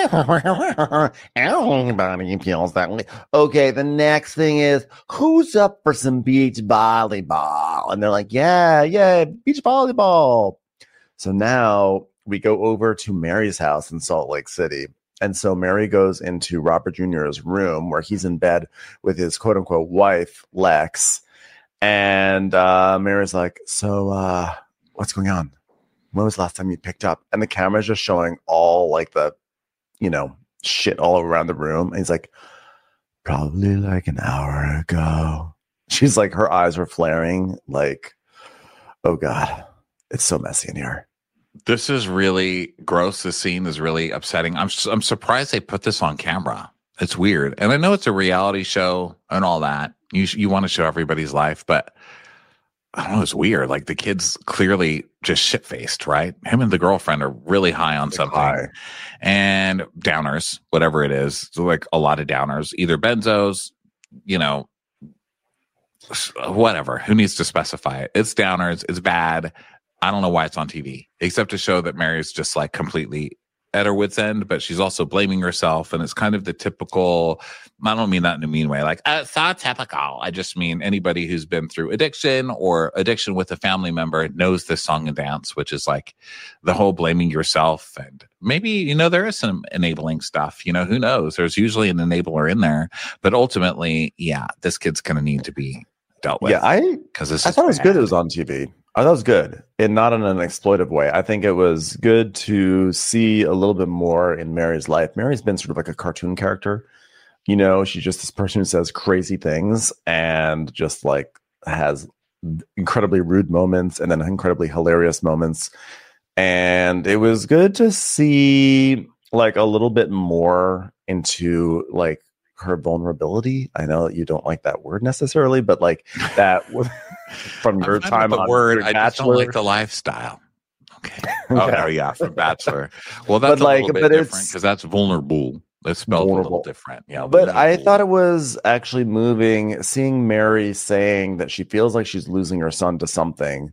everybody feels that way. Okay, the next thing is, who's up for some beach volleyball? And they're like, yeah, yeah, beach volleyball. So now we go over to Mary's house in Salt Lake City. And so Mary goes into Robert Junior's room where he's in bed with his quote unquote wife, Lex. And uh, Mary's like, so uh, what's going on? When was the last time you picked up? And the camera's just showing all like the, you know, shit all around the room. And he's like, probably like an hour ago. She's like, her eyes were flaring like, oh God, it's so messy in here. This is really gross. This scene is really upsetting. I'm I'm surprised they put this on camera. It's weird. And I know it's a reality show and all that. You you want to show everybody's life, but I don't know, it's weird. Like the kid's clearly just shit-faced, right? Him and the girlfriend are really high on something. High. And downers, whatever it is. So like a lot of downers, either benzos, you know, whatever. Who needs to specify it? It's downers. It's bad. I don't know why it's on T V, except to show that Mary's just like completely at her wit's end, but she's also blaming herself. And it's kind of the typical, I don't mean that in a mean way, like, uh, it's not typical. I just mean anybody who's been through addiction or addiction with a family member knows this song and dance, which is like the whole blaming yourself. And maybe, you know, there is some enabling stuff, you know, who knows? There's usually an enabler in there, but ultimately, yeah, this kid's going to need to be dealt with. Yeah, I, because this I is thought it was bad. good it was on T V. I thought it was good, and not in an exploitive way. I think it was good to see a little bit more in Mary's life. Mary's been sort of like a cartoon character. You know, she's just this person who says crazy things and just like has incredibly rude moments and then incredibly hilarious moments. And it was good to see like a little bit more into like her vulnerability. I know that you don't like that word necessarily, but like that from your time the on word, your I just don't Bachelor. like the lifestyle. Okay. Oh, Yeah. no, yeah, from Bachelor. Well, that's But, like, a little bit but different it's- because that's vulnerable. It's spelled a Vulnerable. little different. Yeah, But I vulnerable. thought it was actually moving seeing Mary saying that she feels like she's losing her son to something.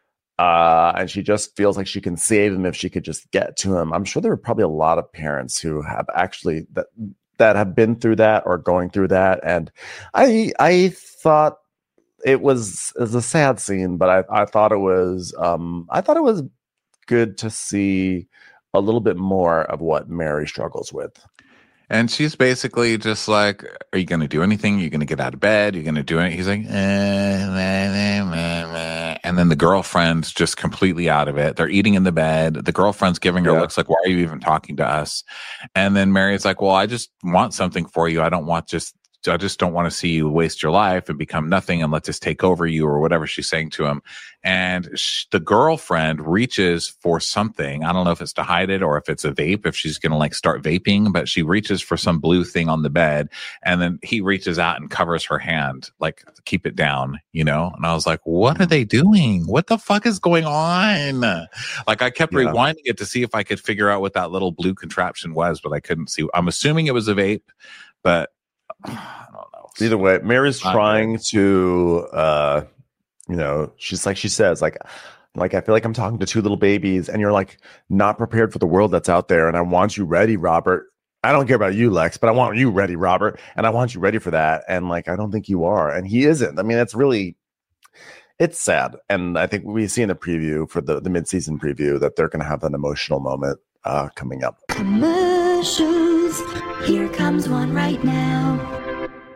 Uh, and she just feels like she can save him if she could just get to him. I'm sure there are probably a lot of parents who have actually that that have been through that or going through that. And I I thought it was, it was a sad scene, but I, I thought it was um I thought it was good to see a little bit more of what Mary struggles with. And she's basically just like, are you going to do anything? You're going to get out of bed? You're going to do it? He's like, eh, meh, meh, meh, meh. And then the girlfriend's just completely out of it. They're eating in the bed. The girlfriend's giving her Yeah. looks like, why are you even talking to us? And then Mary's like, well, I just want something for you. I don't want just, I just don't want to see you waste your life and become nothing and let this take over you or whatever she's saying to him. And sh- the girlfriend reaches for something. I don't know if it's to hide it or if it's a vape, if she's going to like start vaping, but she reaches for some blue thing on the bed. And then he reaches out and covers her hand, like keep it down, you know? And I was like, what are they doing? What the fuck is going on? Like I kept Yeah. rewinding it to see if I could figure out what that little blue contraption was, but I couldn't see. I'm assuming it was a vape, but I don't know. Either way, Mary's Not trying to, uh, you know, she's like, she says, like, like, I feel like I'm talking to two little babies and you're like not prepared for the world that's out there. And I want you ready, Robert. I don't care about you, Lex, but I want you ready, Robert. And I want you ready for that. And like, I don't think you are. And he isn't. I mean, it's really, it's sad. And I think we see in the preview for the, the mid-season preview that they're going to have an emotional moment uh, coming up. Commercials. Here comes one right now.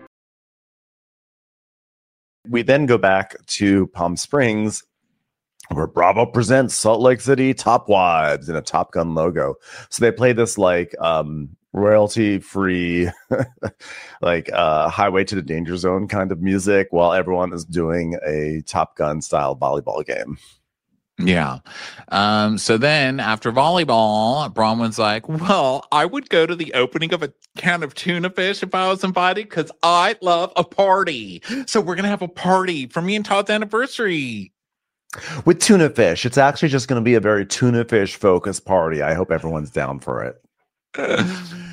We then go back to Palm Springs where Bravo presents Salt Lake City Top Wives in a Top Gun logo. So they play this like um, royalty free, like uh, Highway to the Danger Zone kind of music while everyone is doing a Top Gun style volleyball game. Yeah. Um, so then after volleyball, Bronwyn's like, well, I would go to the opening of a can of tuna fish if I was invited because I love a party. So we're going to have a party for me and Todd's anniversary. With tuna fish. It's actually just going to be a very tuna fish focused party. I hope everyone's down for it.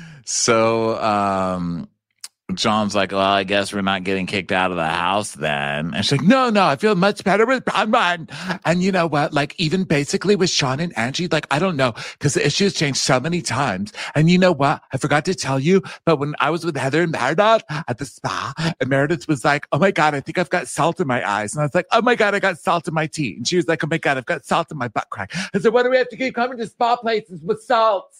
So um, John's like, well, I guess we're not getting kicked out of the house then. And she's like, no, no, I feel much better with Bronwyn. And you know what? Like, even basically with Sean and Angie, like, I don't know, because the issue has changed so many times. And you know what? I forgot to tell you, but when I was with Heather and Meredith at the spa, and Meredith was like, oh my God, I think I've got salt in my eyes. And I was like, oh my God, I got salt in my teeth. And she was like, oh my God, I've got salt in my butt crack. I said, why do we have to keep coming to spa places with salt?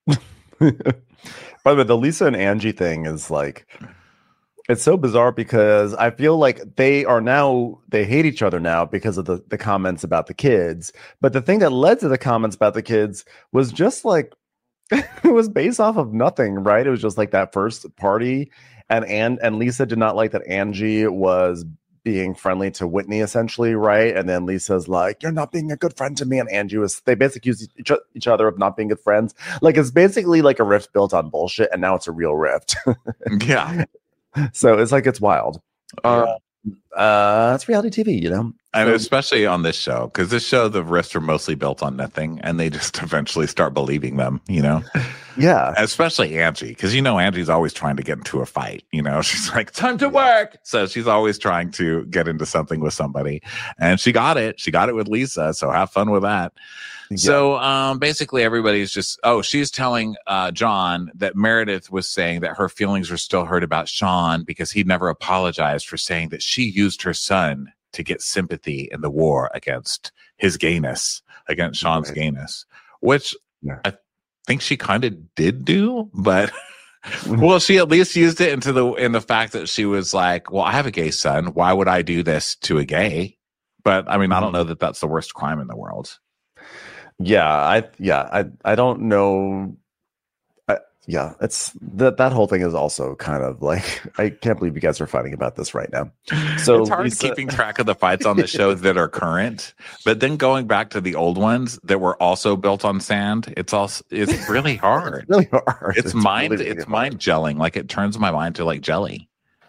By the way, the Lisa and Angie thing is like, it's so bizarre because I feel like they are now, they hate each other now because of the, the comments about the kids. But the thing that led to the comments about the kids was just like, it was based off of nothing, right? It was just like that first party. And, and, and Lisa did not like that Angie was being friendly to Whitney, essentially, right? And then Lisa's like, you're not being a good friend to me. And Angie was, they basically used each, each other of not being good friends. Like, it's basically like a rift built on bullshit, and now it's a real rift. Yeah. So it's like, it's wild. Uh, uh, it's reality T V, you know? And So- especially on this show, because this show, the rifts are mostly built on nothing, and they just eventually start believing them, you know? Yeah. Especially Angie, because, you know, Angie's always trying to get into a fight, you know? She's like, time to work. So she's always trying to get into something with somebody. And she got it. She got it with Lisa. So have fun with that. Yeah. So um, basically everybody's just, oh, she's telling uh, John that Meredith was saying that her feelings were still hurt about Sean because he'd never apologized for saying that she used her son to get sympathy in the war against his gayness, against Sean's right. gayness, which yeah. I think she kind of did do, but well, she at least used it into the in the fact that she was like, well, I have a gay son. Why would I do this to a gay? But I mean, mm-hmm. I don't know that that's the worst crime in the world. Yeah, I yeah, I I don't know. I, yeah, it's that that whole thing is also kind of like, I can't believe you guys are fighting about this right now. So it's hard Lisa... keeping track of the fights on the show that are current, but then going back to the old ones that were also built on sand, it's also it's really hard. It's really hard. It's, it's mind really, really it's hard. mind gelling. Like, it turns my mind to like jelly.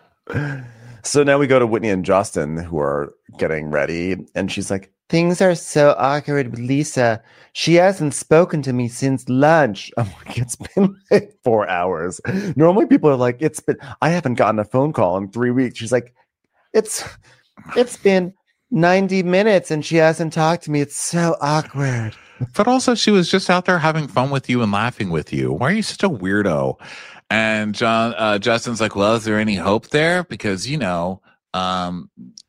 So now we go to Whitney and Justin, who are getting ready, and she's like, things are so awkward with Lisa. She hasn't spoken to me since lunch. I'm like, it's been like four hours. Normally people are like, it's been, I haven't gotten a phone call in three weeks. She's like, it's, it's been ninety minutes and she hasn't talked to me. It's so awkward. But also, she was just out there having fun with you and laughing with you. Why are you such a weirdo? And John, uh, Justin's like, well, is there any hope there? Because, you know, um,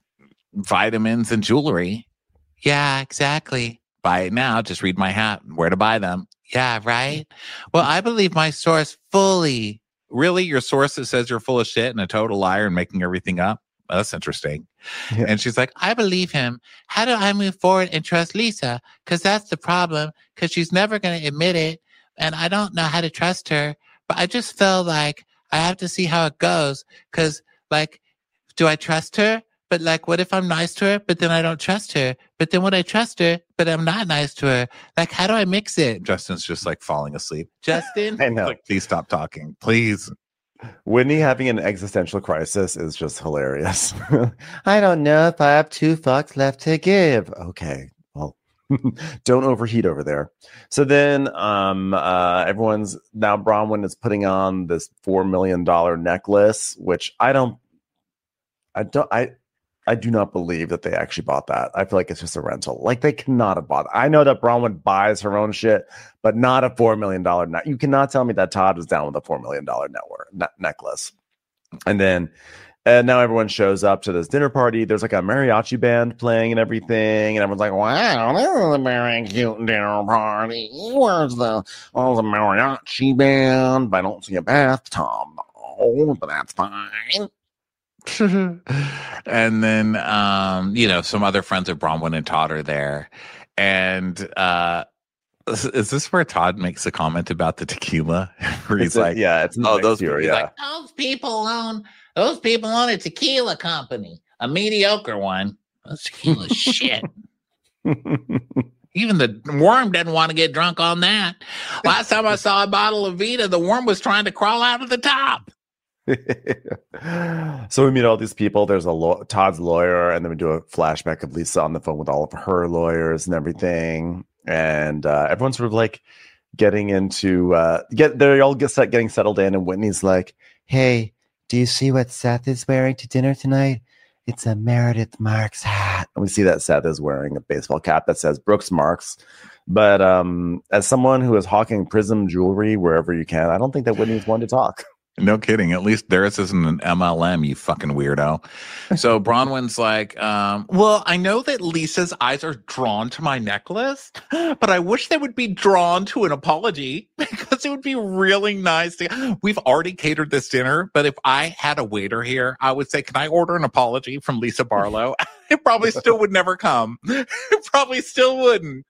vitamins and jewelry. Yeah, exactly. Buy it now. Just read my hat. Where to buy them. Yeah, right? Well, I believe my source fully. Really? Your source that says you're full of shit and a total liar and making everything up? Well, that's interesting. Yeah. And she's like, I believe him. How do I move forward and trust Lisa? Because that's the problem. Because she's never going to admit it. And I don't know how to trust her. But I just felt like I have to see how it goes. Because, like, do I trust her? But, like, what if I'm nice to her, but then I don't trust her? But then would I trust her, but I'm not nice to her? Like, how do I mix it? Justin's just, like, falling asleep. Justin? I know. Like, please stop talking. Please. Whitney having an existential crisis is just hilarious. I don't know if I have two fucks left to give. Okay, well, don't overheat over there. So then um, uh, everyone's, now Bronwyn is putting on this four million dollars necklace, which I don't, I don't, I, I do not believe that they actually bought that. I feel like it's just a rental. Like, they cannot have bought it. I know that Bronwyn buys her own shit, but not a four million dollars net. You cannot tell me that Todd was down with a four million dollars network, ne- necklace. And then and now everyone shows up to this dinner party. There's like a mariachi band playing and everything. And everyone's like, wow, this is a very cute dinner party. Where's the, oh, the mariachi band? But I don't see a bathtub. Oh, but that's fine. And then, um, you know, some other friends of Bronwyn and Todd are there. And uh, is this where Todd makes a comment about the tequila? Where he's It's a- like, yeah, it's oh, those year, he's yeah. like, Those people own those people own a tequila company, a mediocre one. Those tequila shit. Even the worm doesn't want to get drunk on that. Last time I saw a bottle of Vita, the worm was trying to crawl out of the top. So we meet all these people. There's a law- Todd's lawyer, and then we do a flashback of Lisa on the phone with all of her lawyers and everything. And uh, everyone's sort of like getting into uh, get they all get set getting settled in. And Whitney's like, "Hey, do you see what Seth is wearing to dinner tonight? It's a Meredith Marks hat." And we see that Seth is wearing a baseball cap that says Brooks Marks. But um, as someone who is hawking Prism jewelry wherever you can, I don't think that Whitney's one to talk. No kidding. At least theirs isn't an M L M, you fucking weirdo. So Bronwyn's like, um, well, I know that Lisa's eyes are drawn to my necklace, but I wish they would be drawn to an apology because it would be really nice to. We've already catered this dinner, but if I had a waiter here, I would say, can I order an apology from Lisa Barlow? It probably still would never come. It probably still wouldn't.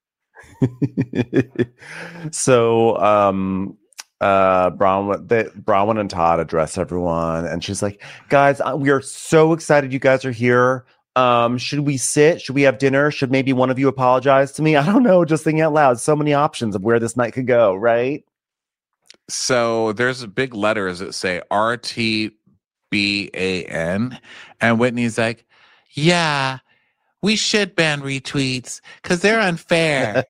So, um, uh Bronwyn, they, Bronwyn and Todd address everyone, and she's like, guys, uh, we are so excited you guys are here. Um should we sit? Should we have dinner? Should maybe one of you apologize to me? I don't know, just thinking out loud. So many options of where this night could go, right? So there's big letters that say R T B A N, and Whitney's like, yeah, we should ban retweets because they're unfair.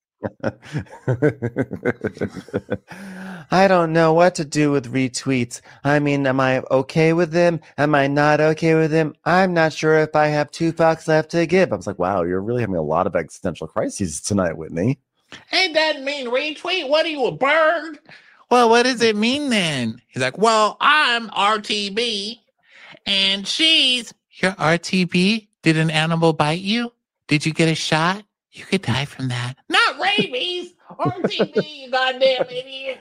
I don't know what to do with retweets. I mean, am I okay with them? Am I not okay with them? I'm not sure if I have two fucks left to give. I was like, wow, you're really having a lot of existential crises tonight, Whitney. It doesn't mean retweet. What are you, a bird? Well, what does it mean then? He's like, well, I'm R T B, and she's... You're R T B? Did an animal bite you? Did you get a shot? You could die from that. Not rabies! R T B, you goddamn idiot!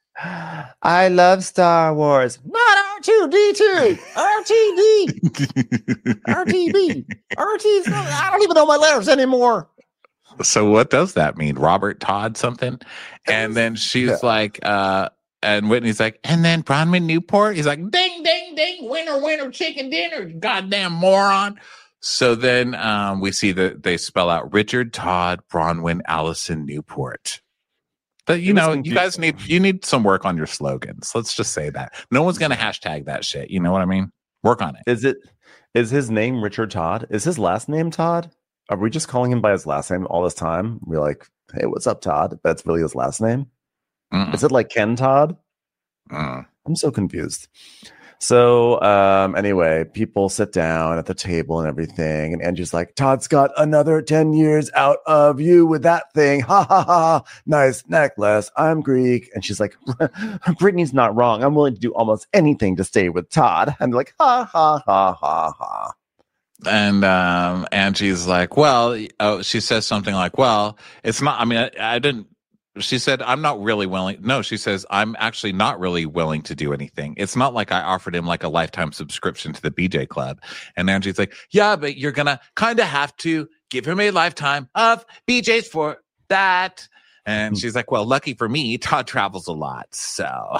I love Star Wars. Not R two D two. R T D. R T B. R T. I don't even know my letters anymore. So what does that mean? Robert Todd something? And then she's Yeah. like, uh, and Whitney's like, and then Bronwyn Newport? He's like, Ding, ding, ding! Winner, winner, chicken dinner, you goddamn moron! so then um, we see that they spell out Richard Todd, Bronwyn, Allison Newport. But you It was know, you confusing. guys need you need some work on your slogans. Let's just say that. No one's gonna hashtag that shit. You know what I mean? Work on it. Is it? Is his name Richard Todd? Is his last name Todd? Are we just calling him by his last name all this time? We're like, hey, what's up, Todd? That's really his last name. Mm-mm. Is it like Ken Todd? Mm. I'm so confused. So um, anyway, people sit down at the table and everything, and Angie's like, Todd's got another ten years out of you with that thing. Ha ha ha. Nice necklace. I'm Greek. And she's like, Brittany's not wrong. I'm willing to do almost anything to stay with Todd. And they're like, ha ha ha ha ha. And um, Angie's like, well, oh, she says something like, well, it's not, I mean, I, I didn't, she said, I'm not really willing. No, she says, I'm actually not really willing to do anything. It's not like I offered him like a lifetime subscription to the B J Club. And Angie's like, yeah, but you're going to kind of have to give him a lifetime of B Js for that. And she's like, well, lucky for me, Todd travels a lot. So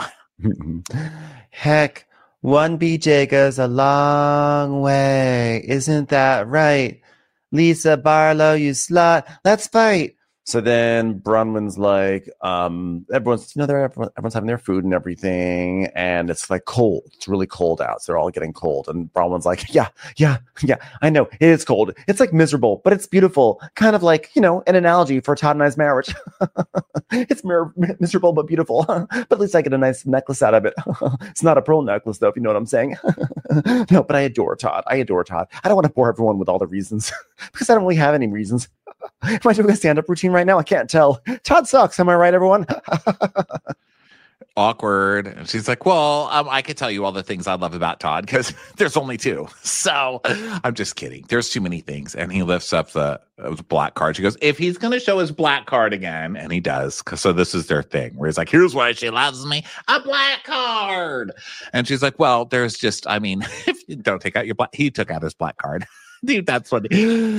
Heck, one B J goes a long way. Isn't that right? Lisa Barlow, you slut. Let's fight. So then Bronwyn's like, um, everyone's, you know, they're, everyone, everyone's having their food and everything, and it's like cold. It's really cold out. So they're all getting cold. And Bronwyn's like, yeah, yeah, yeah, I know. It is cold. It's like miserable, but it's beautiful. Kind of like, you know, an analogy for Todd and I's marriage. It's mer- miserable, but beautiful. But at least I get a nice necklace out of it. It's not a pearl necklace, though, if you know what I'm saying. No, but I adore Todd. I adore Todd. I don't want to bore everyone with all the reasons because I don't really have any reasons. Am I doing a stand-up routine right now? I can't tell. Todd sucks. Am I right, everyone? awkward. And she's like, well, um, I could tell you all the things I love about Todd because there's only two. So I'm just kidding. There's too many things. And he lifts up the, uh, the black card. She goes, if he's going to show his black card again, and he does. Cause, so this is their thing where he's like, here's why she loves me, a black card. And she's like, well, there's just, I mean, if you don't take out your black, he took out his black card. Dude, that's what.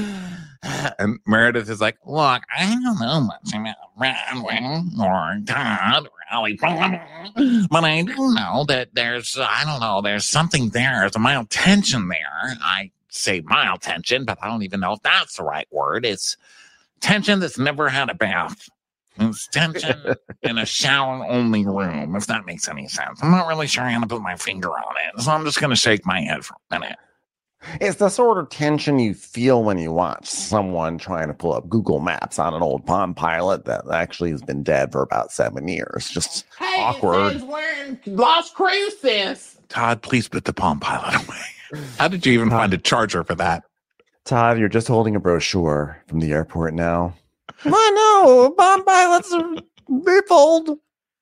And Meredith is like, look, I don't know much about Bradwin or Todd or Ali, but I do know that there's, I don't know, there's something there. There's a mild tension there. I say mild tension, but I don't even know if that's the right word. It's tension that's never had a bath. It's tension in a shower-only room, if that makes any sense. I'm not really sure how to put my finger on it, so I'm just going to shake my head for a minute. It's the sort of tension you feel when you watch someone trying to pull up Google Maps on an old Palm Pilot that actually has been dead for about seven years. Just Hey, awkward. it says we're in Las Cruces. Todd, please put the Palm Pilot away. How did you even find a charger for that? Todd, you're just holding a brochure from the airport now. I know, Palm Pilots are they fold.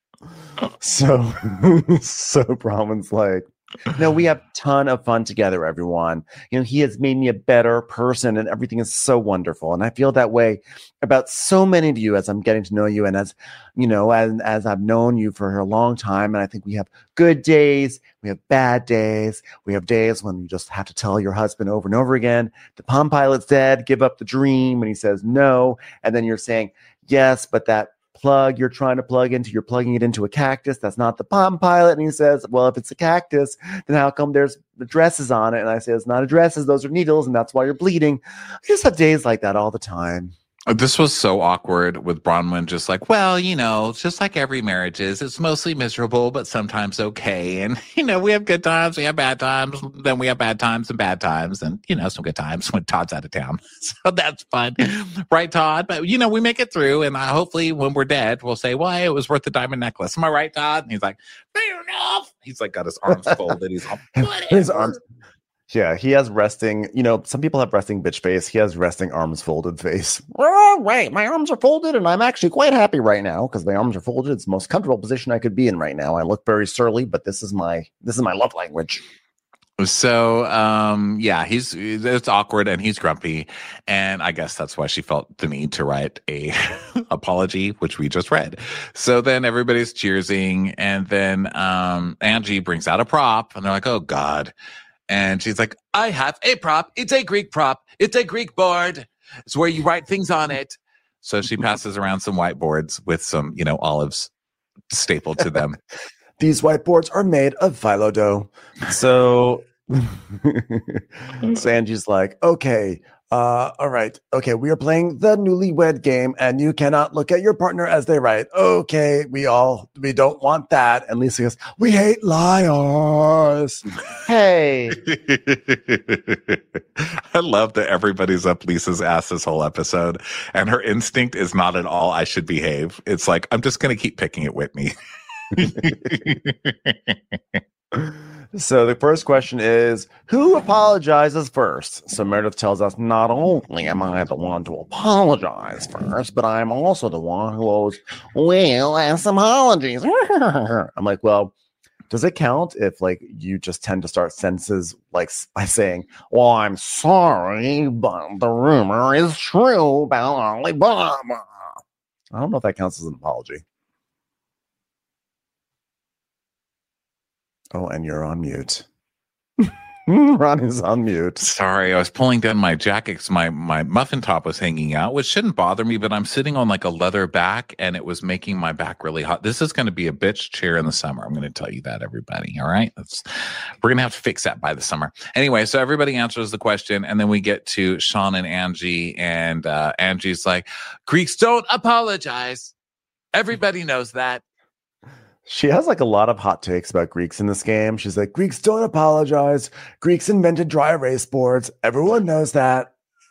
So, so Brahman's like, no, we have a ton of fun together, everyone. You know, he has made me a better person and everything is so wonderful. And I feel that way about so many of you as I'm getting to know you. And as, you know, as, as I've known you for a long time. And I think we have good days. We have bad days. We have days when you just have to tell your husband over and over again, the Palm Pilot's dead, give up the dream. And he says no. And then you're saying, yes, but that plug you're trying to plug into, you're plugging it into a cactus. That's not the Palm Pilot. And he says, well, if it's a cactus, then how come there's addresses on it? And I say, it's not addresses. Those are needles. And that's why you're bleeding. I just have days like that all the time. This was so awkward with Bronwyn, just like, well, you know, just like every marriage is, it's mostly miserable, but sometimes okay. And, you know, we have good times, we have bad times, then we have bad times and bad times, and, you know, some good times when Todd's out of town. So that's fun. Right, Todd? But, you know, we make it through, and I, hopefully when we're dead, we'll say, well, it was worth the diamond necklace. Am I right, Todd? And he's like, fair enough. He's like got his arms folded. He's all, his arms. Yeah, he has resting, you know, some people have resting bitch face. He has resting arms folded face. Oh, right. My arms are folded and I'm actually quite happy right now because my arms are folded. It's the most comfortable position I could be in right now. I look very surly, but this is my this is my love language. So, um, yeah, he's it's awkward and he's grumpy. And I guess that's why she felt the need to write a apology, which we just read. So then everybody's cheersing. And then um, Angie brings out a prop and they're like, oh, God. And she's like, I have a prop. It's a Greek prop. It's a Greek board. It's where you write things on it. So she passes around some whiteboards with some, you know, olives stapled to them. These whiteboards are made of phyllo dough. So, so Angie's like, okay, uh, all right. Okay, we are playing the newlywed game and you cannot look at your partner as they write. Okay, we all, we don't want that. And Lisa goes, we hate liars. Hey. I love that everybody's up Lisa's ass this whole episode. And her instinct is not at all, I should behave. It's like, I'm just going to keep picking at Whitney. So the first question is, who apologizes first? So Meredith tells us, not only am I the one to apologize first, but I'm also the one who owes Will and some apologies. I'm like, well, does it count if like you just tend to start sentences like by saying, well, I'm sorry, but the rumor is true about Alibaba. I don't know if that counts as an apology. Oh, and you're on mute. Ron is on mute. Sorry, I was pulling down my jacket because my, my muffin top was hanging out, which shouldn't bother me, but I'm sitting on like a leather back and it was making my back really hot. This is going to be a bitch chair in the summer. I'm going to tell you that, everybody. All right? That's, we're going to have to fix that by the summer. Anyway, so everybody answers the question and then we get to Sean and Angie and uh, Angie's like, Greeks don't apologize. Everybody knows that. She has like a lot of hot takes about Greeks in this game. She's like, Greeks don't apologize. Greeks invented dry erase boards. Everyone knows that.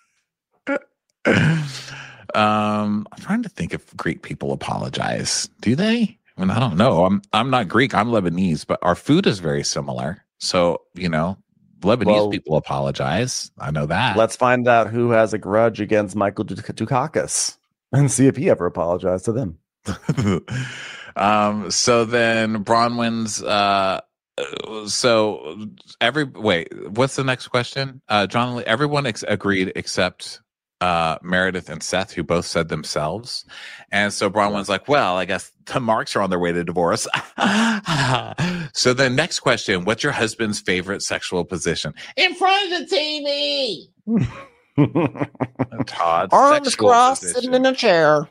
um, I'm trying to think if Greek people apologize. Do they? I mean, I don't know. I'm I'm not Greek. I'm Lebanese, but our food is very similar. So, you know, Lebanese well, people apologize. I know that. Let's find out who has a grudge against Michael Dukakis and see if he ever apologized to them. Um, so then Bronwyn's, uh, so every, wait, what's the next question? Uh, John, everyone ex- agreed except uh, Meredith and Seth, who both said themselves. And so Bronwyn's like, well, I guess the Marks are on their way to divorce. So the next question, what's your husband's favorite sexual position? In front of the T V. Todd's Arms sexual crossed, position. sitting in a chair.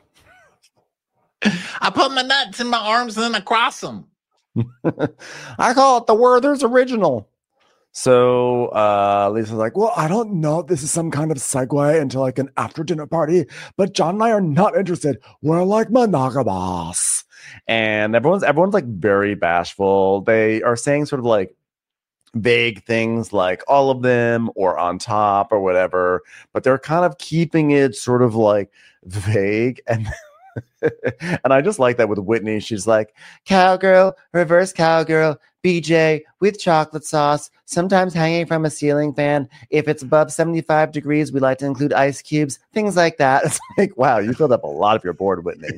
I put my nuts in my arms and then I cross them. I call it the Werther's original. So uh, Lisa's like, well, I don't know if this is some kind of segue into like an after dinner party, but John and I are not interested. We're like monogamous. And everyone's everyone's like very bashful. They are saying sort of like vague things like all of them or on top or whatever, but they're kind of keeping it sort of like vague. And and I just like that with Whitney. She's like, cowgirl, reverse cowgirl, B J with chocolate sauce, sometimes hanging from a ceiling fan. If it's above seventy-five degrees, we like to include ice cubes, things like that. It's like, wow, you filled up a lot of your board, Whitney.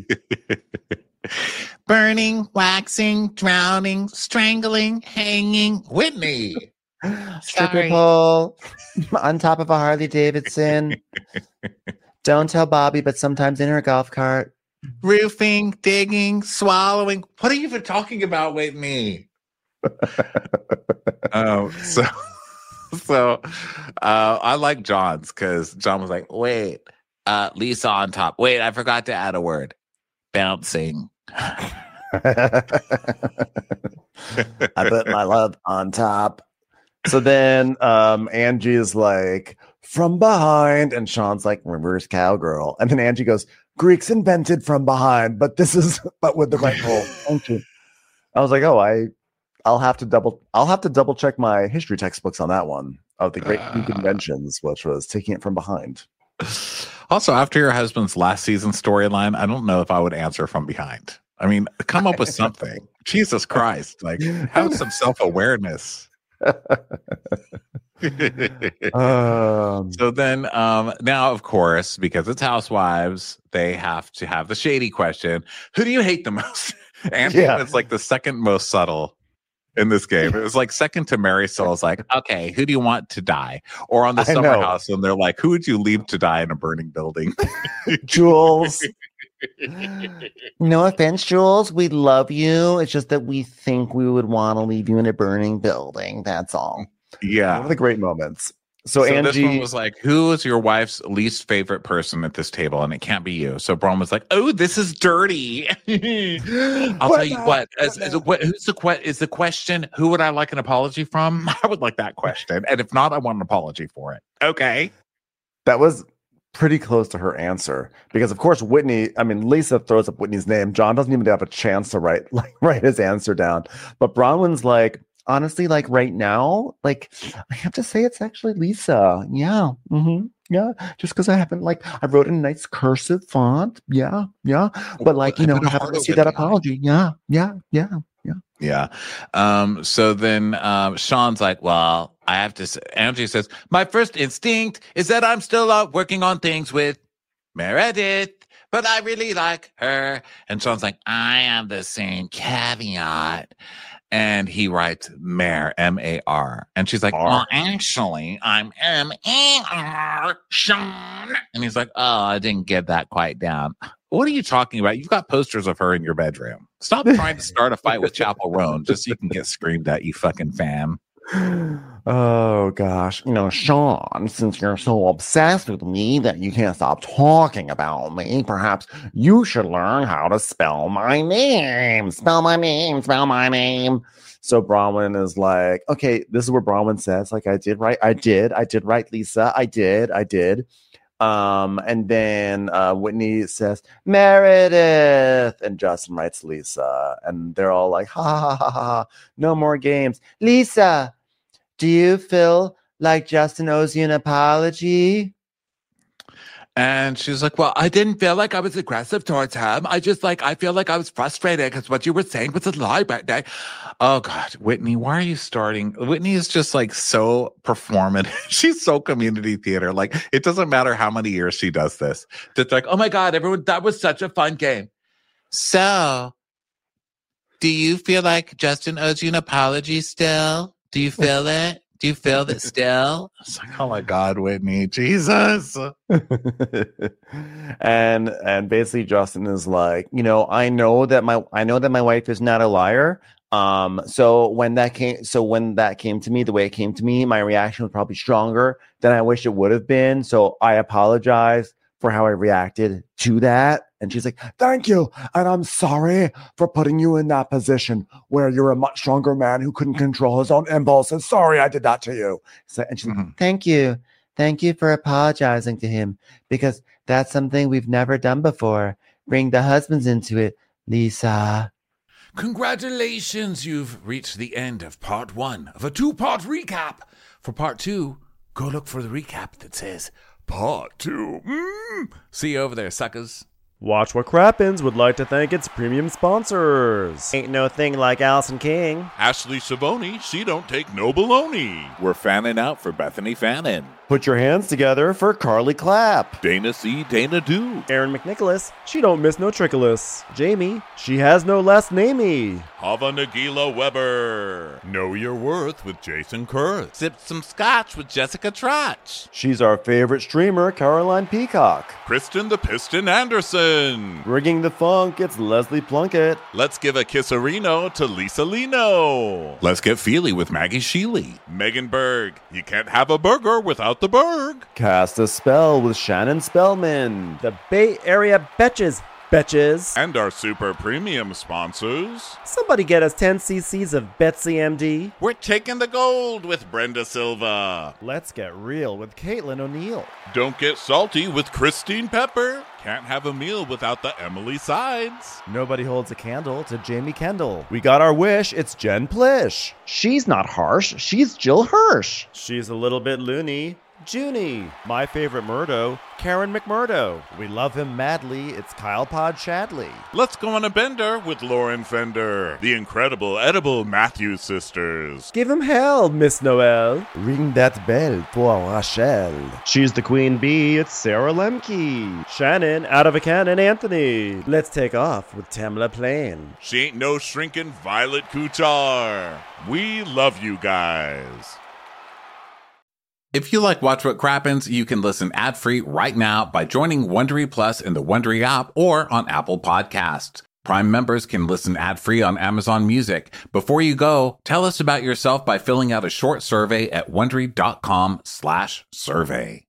Burning, waxing, drowning, strangling, hanging. Whitney. Stripper Sorry. pole on top of a Harley Davidson. Don't tell Bobby, but sometimes in her golf cart. Roofing, digging, swallowing. What are you even talking about, Whitney? Oh, so so uh, I like John's because John was like, wait, uh, Lisa on top. Wait, I forgot to add a word. Bouncing. I put my love on top. So then um, Angie is like, from behind. And Sean's like, reverse cowgirl. And then Angie goes, Greeks invented from behind, but this is, but with the right hole. Thank you. I was like, oh, I, I'll have to double, I'll have to double check my history textbooks on that one of the Great Greek inventions, which was taking it from behind. Also, after your husband's last season storyline, I don't know if I would answer from behind. I mean, come up with something. Jesus Christ. Like, have some self-awareness. um, so then um, now, of course, because it's Housewives, they have to have the shady question. Who do you hate the most? And Yeah. it's like the second most subtle in this game. It was like second to Mary Souls, like, okay, who do you want to die? Or on the I Summer know. House, and they're like, who would you leave to die in a burning building? Jules. No offense, Jules. We love you. It's just that we think we would want to leave you in a burning building. That's all. Yeah. One of the great moments. So, So Angie this one was like, who is your wife's least favorite person at this table? And it can't be you. So Braun was like, oh, this is dirty. I'll What tell you the- what. As, what as the- a, what who's the que- is the question? Who would I like an apology from? I would like that question. And if not, I want an apology for it. Okay. that was pretty close to her answer because, of course, Whitney. I mean, Lisa throws up Whitney's name. John doesn't even have a chance to write like write his answer down. But Bronwyn's like, honestly, like right now, like I have to say it's actually Lisa. Yeah, mm-hmm, yeah. Just because I haven't like I wrote in a nice cursive font. Yeah, yeah. But like you I know, put a I haven't heart received over that the eye. apology. Yeah, yeah, yeah, yeah. Yeah. Um, so then um, Sean's like, well, I have to say, Angie says, my first instinct is that I'm still out working on things with Meredith, but I really like her. And Sean's like, I have the same caveat. And he writes Mare, M A R. And she's like, R. well, actually, I'm M A R, Sean. And he's like, oh, I didn't get that quite down. What are you talking about? You've got posters of her in your bedroom. Stop trying to start a fight with Chapel Roan just so you can get screamed at, you fucking fan. Oh gosh, you know, Sean, since you're so obsessed with me that you can't stop talking about me, perhaps you should learn how to spell my name. Spell my name, spell my name. So Bronwyn is like, okay, this is where Bronwyn says, like, I did right, I did, I did right, Lisa, I did, I did. Um, and then uh, Whitney says, Meredith, and Justin writes Lisa, and they're all like, ha ha ha ha ha, no more games. Lisa, do you feel like Justin owes you an apology? And she's like, well, I didn't feel like I was aggressive towards him. I just like, I feel like I was frustrated because what you were saying was a lie back then. Oh God, Whitney, why are you starting? Whitney is just like so performative. She's so community theater. Like it doesn't matter how many years she does this. It's like, oh my God, everyone, that was such a fun game. So, Do you feel like Justin owes you an apology still? Do you feel it? Do you feel that still? It's like, oh my God, Whitney, Jesus. and and basically Justin is like, you know, I know that my I know that my wife is not a liar. Um, so when that came, so when that came to me, the way it came to me, my reaction was probably stronger than I wish it would have been. So I apologize for how I reacted to that. And she's like, thank you. And I'm sorry for putting you in that position where you're a much stronger man who couldn't control his own impulses. Sorry, I did that to you. So, and she's like, thank you. Thank you for apologizing to him, because that's something we've never done before. Bring the husbands into it, Lisa. Congratulations, you've reached the end of part one of a two-part recap. For part two, go look for the recap that says part two. Mm. See you over there, suckers. Watch What Crappens would like to thank its premium sponsors. Ain't no thing like Allison King. Ashley Savoni, she don't take no baloney. We're fanning out for Bethany Fannin. Put your hands together for Carly Clapp. Dana C. Dana Do. Aaron McNicholas, she don't miss no trickolas. Jamie, she has no last namey. Hava Nagila Weber. Know Your Worth with Jason Kurth. Sip some scotch with Jessica Trotch. She's our favorite streamer, Caroline Peacock. Kristen the Piston Anderson. Rigging the Funk, it's Leslie Plunkett. Let's give a kisserino to Lisa Lino. Let's get feely with Maggie Sheely. Megan Berg. You can't have a burger without the Berg. Cast a Spell with Shannon Spellman. The Bay Area Betches. Betches. And our super premium sponsors. Somebody get us ten cc's of Betsy M D. We're taking the gold with Brenda Silva. Let's get real with Caitlin O'Neill. Don't get salty with Christine Pepper. Can't have a meal without the Emily Sides. Nobody holds a candle to Jamie Kendall. We got our wish, it's Jen Plish. She's not harsh, she's Jill Hirsch. She's a little bit loony. Junie. My favorite Murdo, Karen McMurdo. We love him madly, it's Kyle Pod Shadley. Let's go on a bender with Lauren Fender. The incredible edible Matthews sisters. Give him hell, Miss Noel. Ring that bell for Rachel. She's the queen bee, it's Sarah Lemke. Shannon, out of a cannon, Anthony. Let's take off with Tamla Plain. She ain't no shrinking Violet Kuchar. We love you guys. If you like Watch What Crappens, you can listen ad-free right now by joining Wondery Plus in the Wondery app or on Apple Podcasts. Prime members can listen ad-free on Amazon Music. Before you go, tell us about yourself by filling out a short survey at Wondery dot com slash survey.